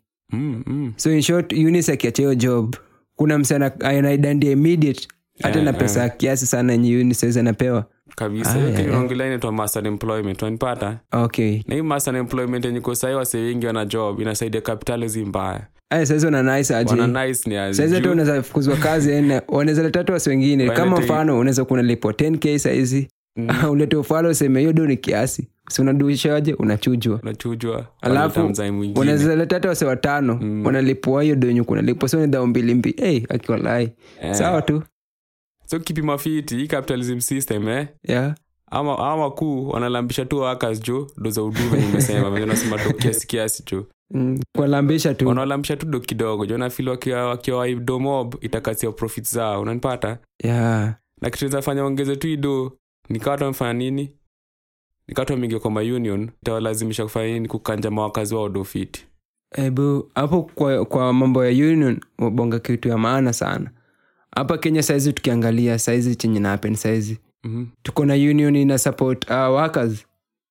So in short, Eunice akiachia job kuna msana anaidandia immediate hata na pesa kiasi sana yenye Eunice saizi anapewa kabisa. Unaongelea inaitwa master employment, unanipata? Okay. Na hii master employment yenye kwa sasa wase wengi wana job inasaidia capitalism mbaya. Sasa wana nice aje. Wana nice ni aje. Sasa tu unaweza fukuzwa kazi na wanaweza leta watu wengine kama mfano unaweza kuna lipo 10k saizi. Ulete ufalo useme hiyo do ni kiasi. Si unaduishaje unachujwa. Alafu unaweza leta watu watano wanalipwa hiyo do yenye kuna lipo sio ni dao mbili. Akiwalai. Sawa tu. So kipi mafiti hii capitalism system Yeah. Ama kuu wanalambisha tu workers jo doza huduma nimesema wanasema do kiasi jo. Walambisha tu. Wanalambisha tu do kidogo jo na feel wakiwa do mob itakasia profits zao, unanipata? Yeah. Na kitaweza fanya ongeze tu do nikawa tumfanya nini? Nikawa tumingia kwa union itawalazimisha kufanya nini kukanja mawakazi wao do fit. Ebu hapo kwa mambo ya union wabonga kitu ya maana sana. Hapa Kenya saizi tukiangalia saizi chenye na happen saizi. Tuko na union ina support workers.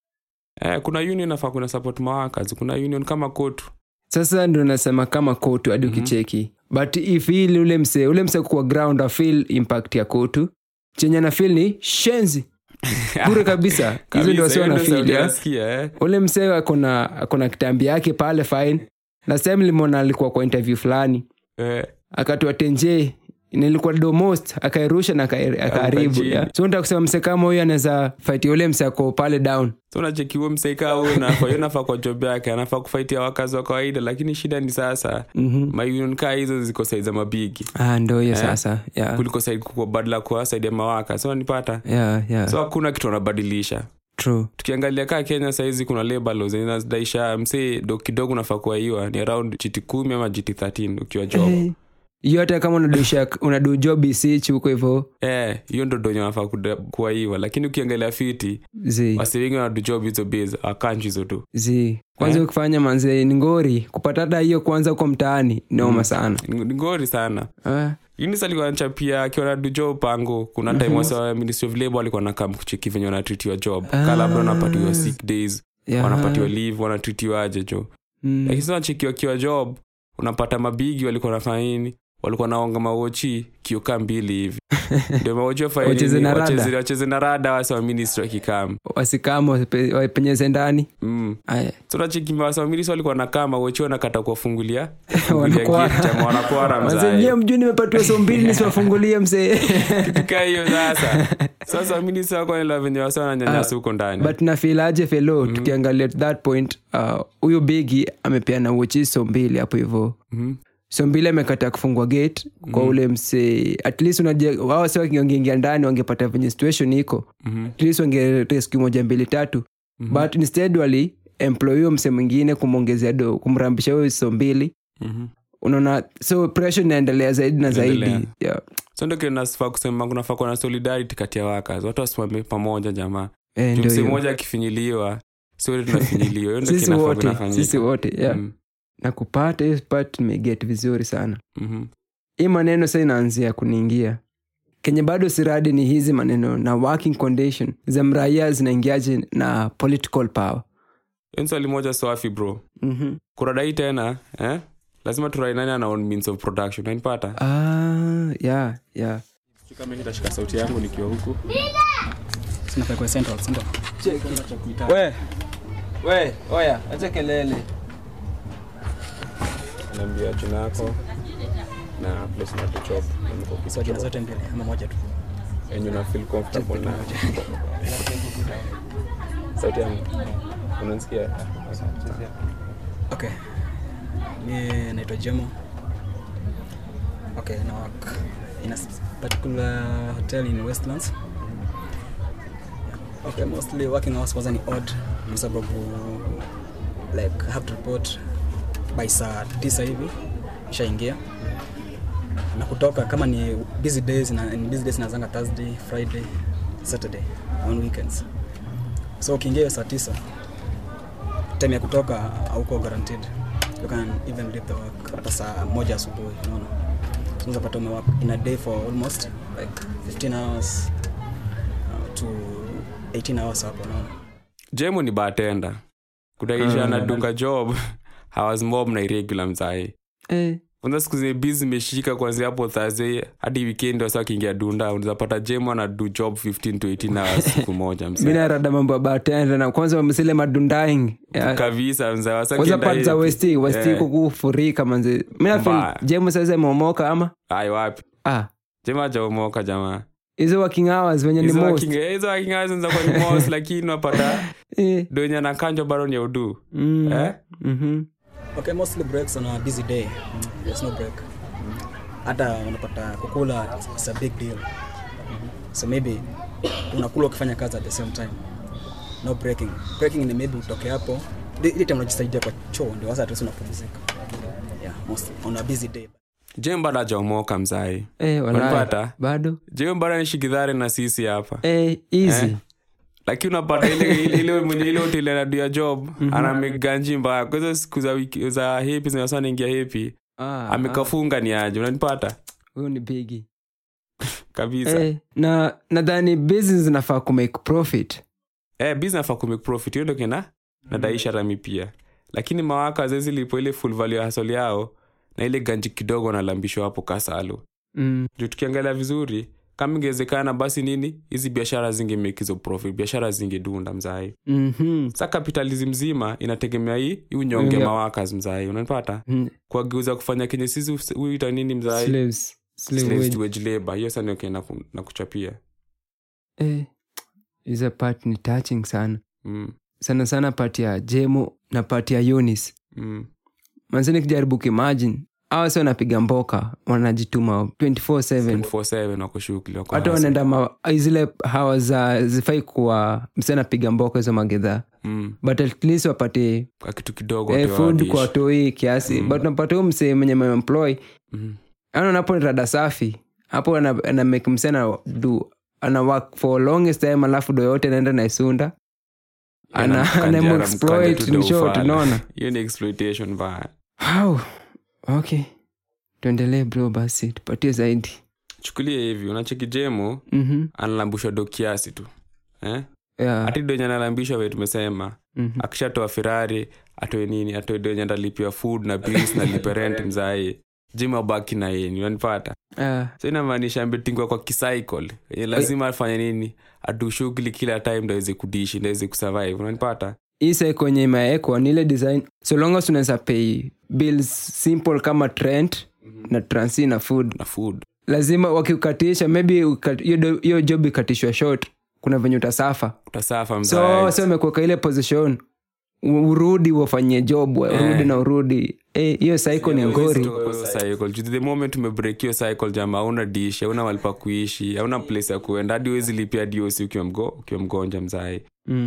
Kuna union inafaa kuna support workers. Kuna union kama kotu. Sasa ndio nasema kama kotu hadi ukicheki. But if ule mse kwa ground feel impact ya kotu. Chenye na feel ni shenzi. Bure kabisa. Hizo ndio sio na feel. Ule mse akona kitambi yake pale fine. Last time limona alikuwa kwa interview fulani. Akatoa tenje nilikuwa do most akairusha na akaharibu. So nataka kusema mse kama huyu anaweza fight yule mse ako pale down. So unacheki huyo mse kama huyu na kwa hiyo nafaa kwa job yake anafaa kufight ya wakazi wa kawaida, lakini shida ni sasa union kaa hizo ziko size za mabigi. Ndio hiyo sasa. Yeah. Kuliko side kwa badala kwa side ya mawaka. So unanipata? Yeah. So hakuna kitu wanabadilisha. True. Tukiangalia kaa Kenya saizi kuna labor laws zinadaisha mse do kidogo nafaa kwa hiyo ni around GT10 ama GT13 ukiwa job. Yote kama unadu job isichi huko hivyo. Hiyo ndo donyo nafaa kuwa hiyo, lakini ukiangalia fiti wasi wengi wanadu job hizo base akanji hizo tu. Kwanza ukifanya manze ni ngori kupata hata hiyo kwanza kwa mtaani noma sana. Ni ngori sana. Eunice alikuwa anachapia akiwa na job pango kuna time wasa Ministry of Labor alikuwa anakam kucheki venye wanatreatiwa job. Kala bado wanapatiwa sick days, wanapatiwa leave, wanatreatiwa aje jo. Lakini sasa cheki wakiwa job unapata mabigi walikuwa wanafanya nini? Walikuwa naonga mawochi kioka 2 hivi. Ndio mawochi wacheze na rada wasa wa ministry kikam. Wasikamo wapenyeze ndani. So tunacheki wasa wa ministry walikuwa nakaa mawochi wanakata kuwafungulia. Wanakwara mzee. Mzee mjuni nimepatiwa so 2 nisiwafungulie mzee. Kitu hiyo sasa. Sasa ministry wako ni la venye wasa wananyanyasa huko ndani. But na feel aje fellow tukiangalia at that point huyo bigi amepeana wochi so 2 hapo hivyo. So mbili amekata kufungwa gate kwa ule mse. At least unajua wao sio wangeingia ndani wangepata venye situation iko. At least wange rescue 1 2 3. But instead wali employee mse mwingine kumongezea do kumrambisha huyo so 2. Unaona so pressure inaendelea zaidi na zaidi. Yeah. So ndio kinasifaa kusema kuna faa na solidarity kati ya workers. Watu wasimame pamoja jamaa. Mse mmoja akifinyiliwa sio tunafinyiliwa. Hiyo ndio kinafaa kunafanyika. Sisi wote yeah. Na kupata hiyo part nimeget vizuri sana. Hii maneno sasa inaanzia kuniingia. Kenya bado siradi ni hizi maneno na working condition za mraia zinaingiaje na political power. Enzo limoja swafi bro. Kuradai tena lazima turai nani ana own means of production. Unanipata? Yeah. Kama nitashika sauti yangu nikiwa huko. Sina kwa central. Check acha kuita. We, oya, acha kelele. Naambia jina yako na place na kuchop na so jina zote mbili ama moja tu and you feel comfortable na sauti yangu unanisikia? Okay, ni naitwa Jemo. Okay, na work in a particular hotel in Westlands. Okay, mostly working hours wasn't odd kwa sababu like I have to report by saa 9 hivi shaingia na kutoka kama ni busy days nazanga Thursday, Friday, Saturday on weekends. So ukiingia saa 9 time ya kutoka hauko guaranteed. You can even leave the work hata saa 1 asubuhi, unaona. So unapata umework in a day for almost like 15 hours to 18 hours hapo, unaona. Jemo ni bartender. Kudaisha anadunga job hours mob na irregular mzai. Unza siku zile busy meshika kuanzia hapo Thursday hadi weekend wasa kiingia dunda, unaweza pata Jemo na do job 15 to 18 hours siku moja mzee. Mimi narada mambo bartender na kwanza wamesile madundaing. Kabisa mzee wasa kienda. Kwanza part za Westi kukufurika manze. Mimi nafikiri Jemo sasa imeomoka ama? Ai wapi? Jemo hajaomoka jamaa. Hizo working hours wenye ni most. Hizo working hours nza kwa ni most lakini unapata donya na kanjo baron ya udu. Okay, mostly breaks on a busy day. There's no break. Hata unapata kukula is a big deal. So maybe unakula ukifanya kazi at the same time. No breaking. Breaking ni maybe utoke hapo. Ile time unajisaidia kwa choo ndio sasa tu unapumzika. Yeah, mostly on a busy day. Jemba na jamoka mzai. Unapata? Bado. Jemba ni shikidhari na sisi hapa. Easy. Lakini unapata ile mwenye ile hotel na dia job ana meganji mbaya kwa hizo siku za wiki za happy zinasana ingia happy amekafunga ni aje unanipata huyo ni bigi kabisa na nadhani business inafaa ku make profit business inafaa ku make profit hiyo ndio kina nadaisha rami pia lakini mawaka zezi lipo ile full value ya hustle yao na ile ganji kidogo na lambisho hapo kasalo ndio tukiangalia vizuri kama ingewezekana basi nini hizi biashara zinge make hizo profit biashara zingedunda mzai sasa capitalism mzima inategemea hii unyonge mawaka mzai unanipata kwa geuza kufanya kenye sisi huita nini mzai slaves wage labor hiyo sana okay na kuchapia is a part ni touching sana sana part ya Jemo na part ya Eunice manzeni kijaribu imagine hawa sio napiga mboka wanajituma 24/7 wako shughuli wako hata wanaenda zile hawa za zifai kuwa msana piga mboka hizo magedha but at least wapate kitu kidogo food kwa toi kiasi but unapata huyo msee mwenye employ anapo rada safi hapo ana make msana do ana work for longest time alafu do yote anaenda na isunda ana exploit ni short unaona hiyo ni exploitation bad. How? Okay. Tuendelee bro basi tupatie zaidi. Chukulie hivi unacheki Jemo analambusha do kiasi tu. Ati do nyana lambisha wewe tumesema. Akishatoa Ferrari, atoe nini? Atoe do nyanda lipia food na bills na lipe rent mzai. Jemo baki na yeye, unanipata? So inamaanisha mbetingwa kwa kicycle. Lazima afanye nini? Adu shughuli kila time ndio iweze kudishi, ndio iweze kusurvive, unanipata? Isa kwenye maeko ni ile design so long as unaweza pay bills simple kama rent na transi na food lazima wakikukatisha maybe hiyo job ikatishwa short kuna venye utasafa mzee so umekuwa ile position urudi ufanye job urudi na urudi hiyo cycle ni ngori cycle the moment umebreak hiyo cycle jamaa una dish una walipa kuishi una place ya kuenda hadi uwezi lipia DOC ukiwa mgonja mzee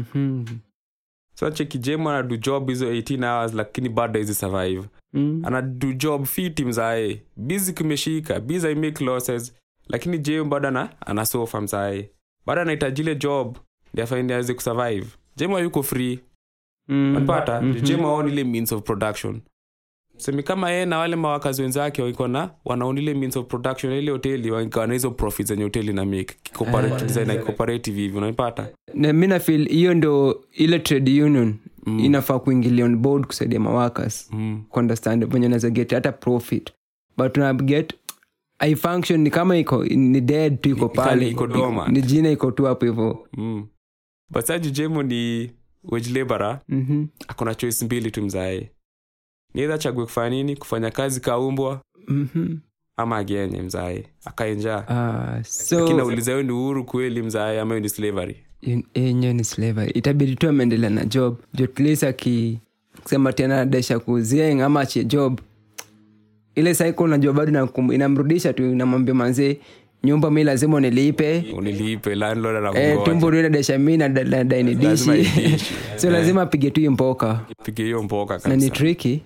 so cheki Jemo ana do job hizo 18 hours lakini bado hizi survive ana do job fit mzae busy kumeshika busy I make losses lakini Jemo bado ana sofa mzae bado anahitaji job ndio afanye aweze kusurvive Jemo yuko free unapata Jemo on ile means of production sema kama yeye na wale mawakazi wenzake wanaona ile means of production ile hoteli wanaona hizo profits zenye hoteli na make cooperative design na cooperative hivi unapata na mimi na feel hiyo ndo ile trade union inafaa kuingilia on board kusaidia mawakas ku understand when unaweza get hata profit but una get I function ni kama ni dead tu iko pale ni jina iko tu hapo hivyo but sasa Jemo ni wage laborer akona choice mbili tu mzae niweza chague kufanya nini kufanya kazi kaumbwa ama agenye mzae akaenja lakini nauliza wewe ni uhuru kweli mzae ama ni slavery ni slavery itabidi tu ameendelea na job jotlisa kusema tena desha kuzia ama achie job ile cycle unajua bado inamrudisha tu inamwambia manze nyumba mimi lazima unilipe landlord anakugoja tumbo ndio desha mimi na dine dishi so lazima apige tu mpoka kabisa na ni tricky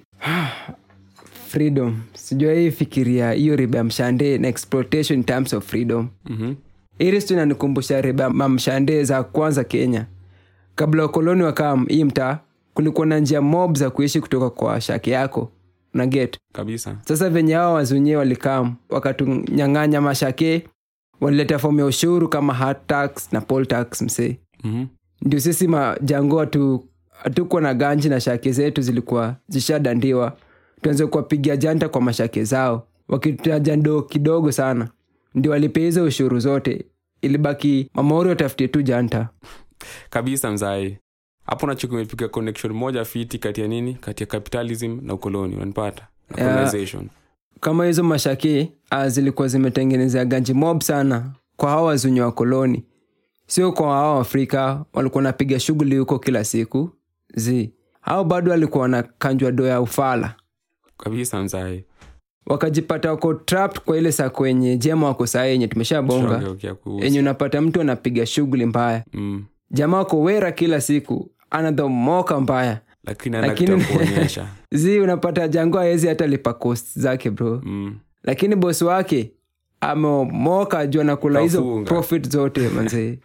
freedom sijua hii fikiria hiyo riba mshande na exploitation in terms of freedom hii stu inanikumbusha riba mamshande za kwanza Kenya kabla koloni wakam hii mtaa kulikuwa na njia mob za kuishi kutoka kwa shake yako na get kabisa. Sasa venye hao wazunye walikam wakatunyang'anya mashake, walileta fomu ya ushuru kama hard tax na poll tax mse. Ndio sisi majango hatukuwa na ganji na shake zetu zilikuwa zishadandiwa. Tuanze kuwapigia janta kwa mashake zao. Wakitaja ndo kidogo sana. Ndio walipeza ushuru zote. Ilibaki Mamori watafutie tu janta. Kabisa mzai. Hapo nacho kumepiga connection moja fiti kati ya nini? Kati ya capitalism na ukoloni, unanipata? Na colonization. Kama hizo mashake zilikuwa zimetengenezea ganji mob sana kwa hao wazunyo wa koloni. Sio kwa hao Afrika walikuwa wanapiga shughuli huko kila siku. Hao bado walikuwa wanakanjwa doa ya ufala. Kabisa mzai. Wakajipata wako trapped kwa ile saa kwenye jema wako saa yenye tumeshabonga. Yenye unapata mtu anapiga shughuli mbaya. Jamaa wako wera kila siku anadhomoka mbaya. Lakini anakutakuonyesha. Unapata jango hawezi hata lipa cost zake bro. Lakini boss wake amemoka juu anakula hizo profit zote manze.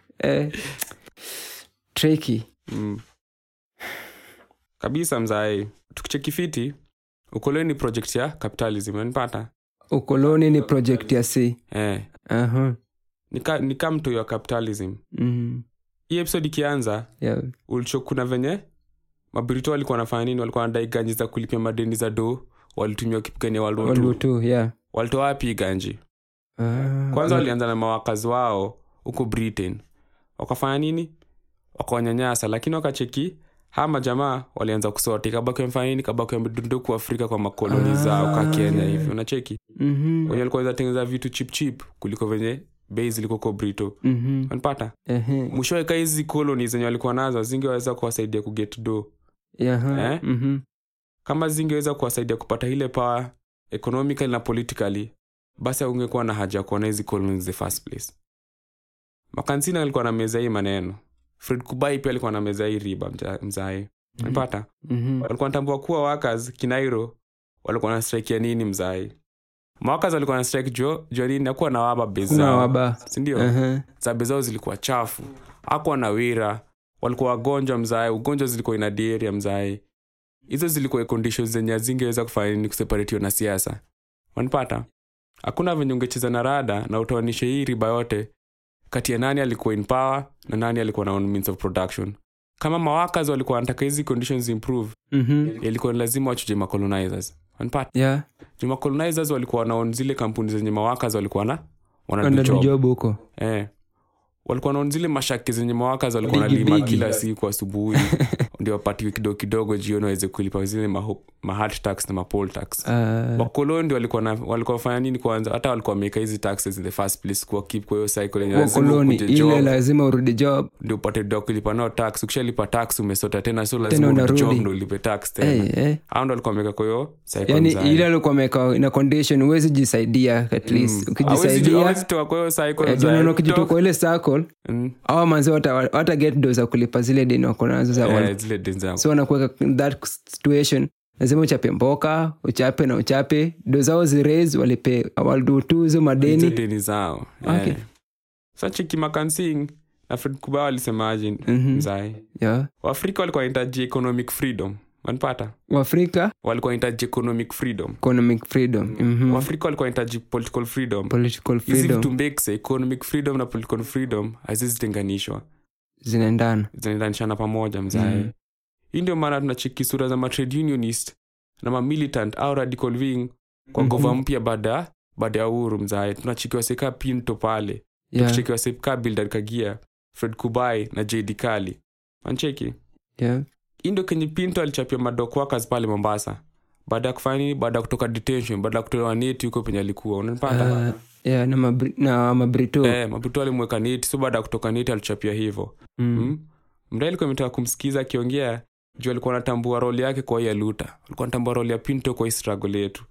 Tricky. Kabisa mzai. Tukicheki fiti, ukoloni ni project ya capitalism, unanipata? Ukoloni ni project ya C. Ni come to your capitalism. Hii episode ikianza, ulichokuna venye Mabirito walikuwa wanafanya nini? Walikuwa wanadai ganji za kulipia madeni za do, walitumia kipigania Walutu. Walitoa wapi ganji? Kwanza walianza na mawakazi wao huko Britain. Wakafanya nini? Wakawanyanyasa, lakini wakacheki hama jamaa walianza kusoti kabaki wamefanya nini? Kabaki wamedunduku Afrika kwa makoloni zao kwa Kenya hivi. Unacheki? Wenye walikuwa wanatengeneza vitu cheap kuliko venye bei zilikuwa kwa Brito. Unapata? Mwisho wa hizi koloni zenye walikuwa nazo zingeweza kuwasaidia ku get do. Kama zingeweza kuwasaidia kupata ile power economically na politically, basi ungekuwa na haja kuona hizi colonies in the first place. Makansina alikuwa na meza hii maneno. Fred Kubai pia alikuwa na meza hii riba mzai. Unapata? Walikuwa wanatambua kuwa workers Kinairo walikuwa na strike ya nini mzai. Workers walikuwa na strike jo nini? Hakuwa na waba beza. Si ndio? Za bezao zilikuwa chafu. Hakuwa na wira. Walikuwa wagonjwa mzai. Ugonjwa zilikuwa ina diarrhea mzai. Hizo zilikuwa conditions zenye zingeweza kufanya nini kuseparate na siasa. Unapata? Hakuna venye ungecheza na rada na utaonishe hii riba yote kati ya nani alikuwa in power na nani alikuwa na own means of production. Kama mawakazi walikuwa wanataka hizi conditions improve, ilikuwa lazima wachuje macolonizers. Unapata? Juma colonizers walikuwa na own zile kampuni zenye mawakazi walikuwa na wana job huko. Walikuwa na own zile mashaki zenye mawakazi walikuwa wanalima kila siku asubuhi. Ndio wapatiwe kidogo jioni waweze kulipa zile hard tax na poll tax. Wakoloni ndio walikuwa wafanya nini kwanza? Hata walikuwa wameka hizi taxes in the first place kwa keep kwa hiyo cycle yenye wakoloni ile lazima urudi job ndio upate doc kulipa no tax. Ukishalipa tax umesota tena, so lazima urudi job ndio ulipe tax tena. Hao ndio walikuwa wameka kwa hiyo cycle. Yani ile walikuwa wameka ina condition uweze jisaidia at least. Ukijisaidia hawezi toa kwa hiyo cycle za ndio ukijitoa kwa ile cycle au manzi wata get doza kulipa zile deni wako nazo za wale. So wanakuweka that situation, lazima uchape mboka, uchape dozao ziraise walipe Walutu hizo madeni zao. Sasa cheki Makansing na Fred Kubai walisemaje mzai? Waafrika walikuwa wanahitaji economic freedom. Unapata? Waafrika walikuwa wanahitaji economic freedom. Waafrika walikuwa wanahitaji political freedom. Hizi vitu mbekse, economic freedom na political freedom hazizitenganishwa. Zinaendana pamoja mzai. Hii ndio maana tunacheki sura za trade unionist na militant au radical wing kwa government mpya baada ya uhuru mzai. Tunacheki waseka Pinto pale. Tunacheki waseka Bildad Kagia, Fred Kubai na JD Kali. Ancheki? Hii ndio Kenya Pinto alichapia madock workers pale Mombasa. Baada ya kufanya nini? Baada ya kutoka detention, baada ya kutolewa neti huko penye alikuwa. Unanipata? Na Mabrito. Mabrito alimweka neti, so baada ya kutoka neti alichapia hivyo. Mdai alikuwa ametaka kumsikiza akiongea, juu alikuwa anatambua role yake kwa ya Luta. Alikuwa anatambua role ya Pinto kwa struggle yetu.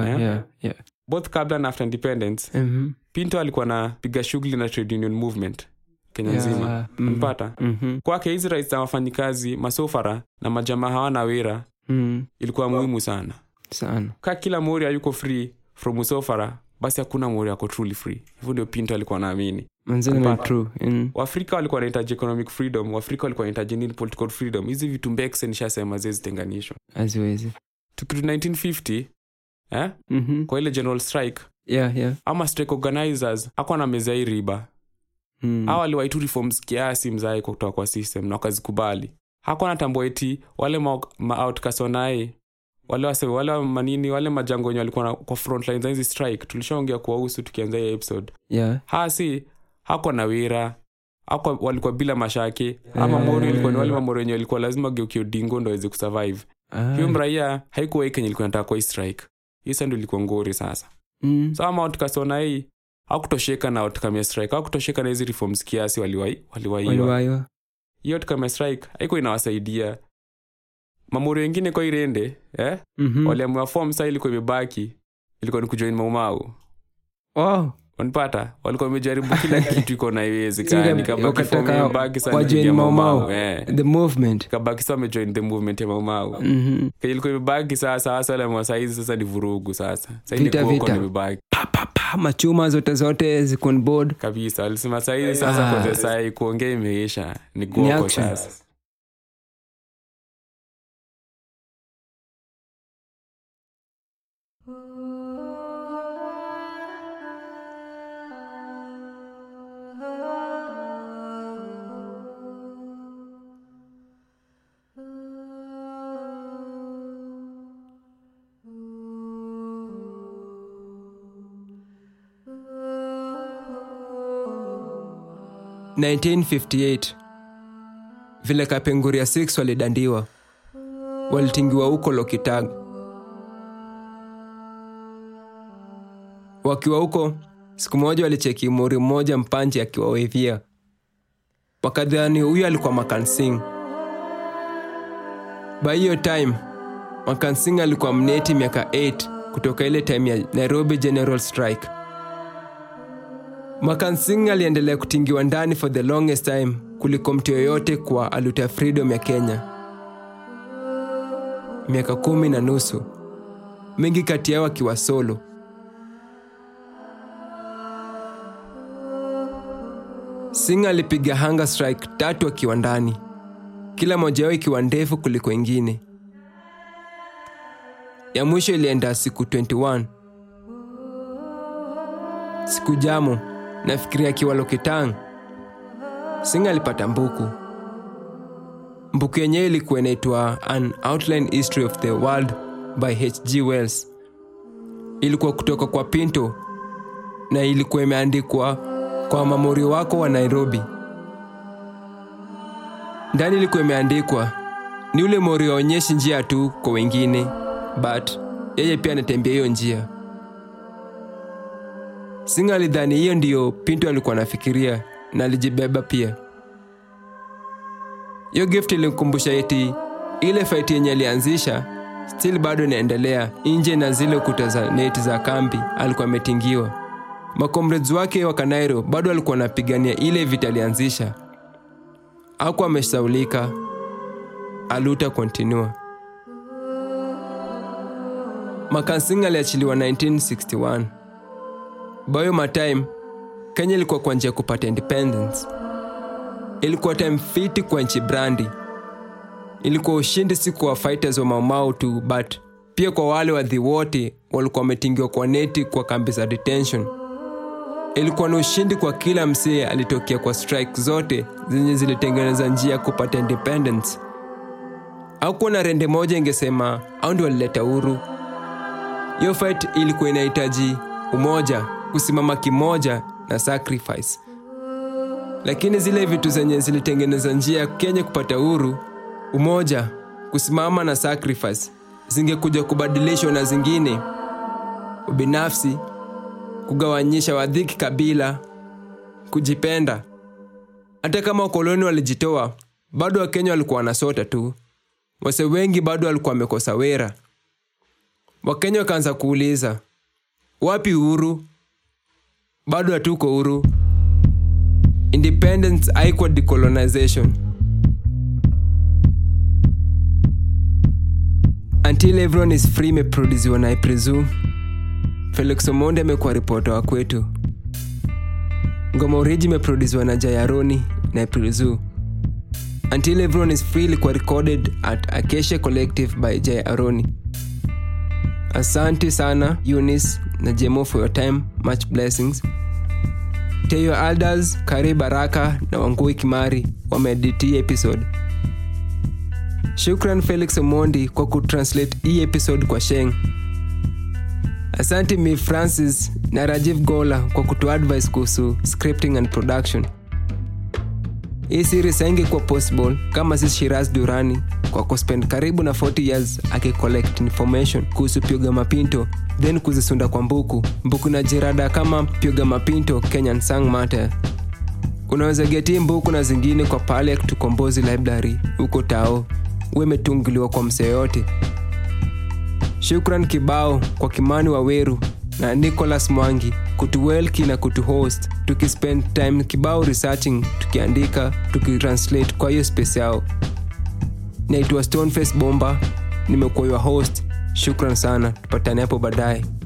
Both kabla na after independence, Pinto alikuwa anapiga shughuli na trade union movement Kenya nzima. Unapata? Kwake hizi rights za wafanyikazi, masofara na majamaa hawana wira ilikuwa muhimu sana. Kwa kila mori hayuko free from usofara basi hakuna mori yako truly free. Hivyo ndio Pinto alikuwa anaamini. Manzini true. Waafrika walikuwa wanahitaji economic freedom, Waafrika walikuwa wanahitaji political freedom. Hizi vitu mbekse nishasema zitenganishwa. Aziwezi. Tukitu 1950 kwa ile general strike. Yeah. Ama strike organizers hakuwa na meza hii riba. Hawa waliwaitu reforms kiasi mzai kwa kutoka kwa system na wakazikubali. Hakuwa natambua eti wale outcast wanae wale manini wale majango wenye walikuwa kwa front lines hizi strike tulishaongea kuhusu tukianza hii episode. Yeah. Hakuwa na wira, walikuwa bila mashaki. Ama mori ilikuwa ni wale mamori wenye walikuwa lazima geukie Odingo ndio waweze kusurvive. Hiyo mraia haikuwa hiki ilikuwa inataka kwa strike. Hiyo ndio ilikuwa ngori sasa. So ama outcast wanae hakutosheka na outcome ya strike, hakutosheka na hizi reforms kiasi waliwaiwa. Hiyo outcome ya strike haiko inawasaidia. Mamuri wengine kwa irende, waliamua form sasa ilikuwa imebaki, ilikuwa ni kujoin Maumau. Wow. Unapata? Walikuwa wamejaribu kila kitu iko na iwezekani, kabaki form imebaki sana join Maumau. The movement. Kabaki sasa wamejoin the movement ya Maumau. Kwa ilikuwa imebaki sasa wale mwasaizi sasa ni vurugu sasa. Sasa ndio kwa imebaki. Machuma zote ziko on board kabisa. Alisema sasa kwa sasa kuongea imeisha ni goko sasa. In 1958 vile Kapenguria 6 walidandiwa, walitingiwa huko Lokitag. Wakiwa huko, siku moja walicheki mori mmoja mpanji akiwawevia. Wakadhani huyu alikuwa Makansing. By hiyo time, Makansing alikuwa mneti miaka 8 kutoka ile time ya Nairobi General Strike. Makansing aliendelea kutingiwa ndani for the longest time kuliko mtu yoyote kwa aluta freedom ya Kenya. Miaka 10.5. Mengi kati yao akiwa solo. Singh alipiga hunger strike 3 akiwa ndani. Kila moja yao ikiwa ndefu kuliko ingine. Ya mwisho ilienda siku 21. Siku jamu, nafikiria akiwa Lokitang, Singh alipata mbuku. Mbuku yenyewe ilikuwa inaitwa An Outline History of the World by H.G. Wells. Ilikuwa kutoka kwa Pinto na ilikuwa imeandikwa kwa mamori wako wa Nairobi. Ndani ilikuwa imeandikwa ni ule mori waonyeshi njia tu kwa wengine, but yeye pia anatembea hiyo njia. Singh alidhani hiyo ndio Pinto alikuwa anafikiria na alijibeba pia. Hiyo gift ilimkumbusha eti ile fight yenye alianzisha still bado inaendelea nje na zile kuta za neti za kambi alikuwa ametingiwa. Makomrades wake wa Kanairo bado alikuwa anapigania ile vita alianzisha. Hakuwa ameshaulika. Aluta continue. Makansing aliachiliwa 1961. By my time, Kenya ilikuwa kwa njia kupata independence. Ilikuwa time fiti kwa nchi brandi. Ilikuwa ushindi si kwa fighters wa Maumau tu, but pia kwa wale wadhi wote walikuwa wametingiwa kwa neti kwa kambi za detention. Ilikuwa ni ushindi kwa kila msee alitokea kwa strike zote zenye zilitengeneza njia kupata independence. Hakuwa na rende moja ingesema au ndio walileta uhuru. Hiyo fight ilikuwa inahitaji umoja, kusimama kimoja na sacrifice. Lakini zile vitu zenye zilitengeneza njia Kenya kupata uhuru, umoja, kusimama na sacrifice, zingekuja kubadilishwa na zingine: ubinafsi, kugawanyisha wadhiki kabila, kujipenda. Hata kama wakoloni walijitoa, bado Wakenya walikuwa wanasota tu. Wase wengi bado walikuwa wamekosa wera. Wakenya wakaanza kuuliza, wapi uhuru? Bado hatuko uhuru. Independence haikuwa decolonization. Until everyone is free, meproduziwa na I presume. Felix Omondi amekuwa reporter wa kwetu. Ngoma origi imeproduciwa na Jayaroni na April Zoo. Until Everyone is Free ilikuwa recorded at Acacia Collective by Jayaroni. Asante sana Eunice na Jemo for your time. Much blessings. Teyo Alders, Kari Baraka na Wangui Kimari wameediti episode. Shukran Felix Omondi kwa kutranslate hii episode kwa Sheng. Asante Mi Francis na Rajiv Gola kwa kutu advice kuhusu scripting and production. Hii series haingekuwa possible kama si Shiraz Durani kwa kuspend karibu na 40 years akicollect information kuhusu Piuga Mapinto, then kuzisunda kwa mbuku na jirada kama Piuga Mapinto Kenyan Sang Matter. Unaweza geti mbuku na zingine kwa pale to Kombozi Library huko Tao. Umetungiliwa kwa msee yote. Shukran kibao kwa Kimani Waweru na Nicholas Mwangi kutuwelki na kutuhost, tukispend time kibao researching, tukiandika, tukitranslate kwa hiyo space yao. Naitwa Stoneface Bomba, nimekuwa your host. Shukran sana, tupatane hapo baadaye.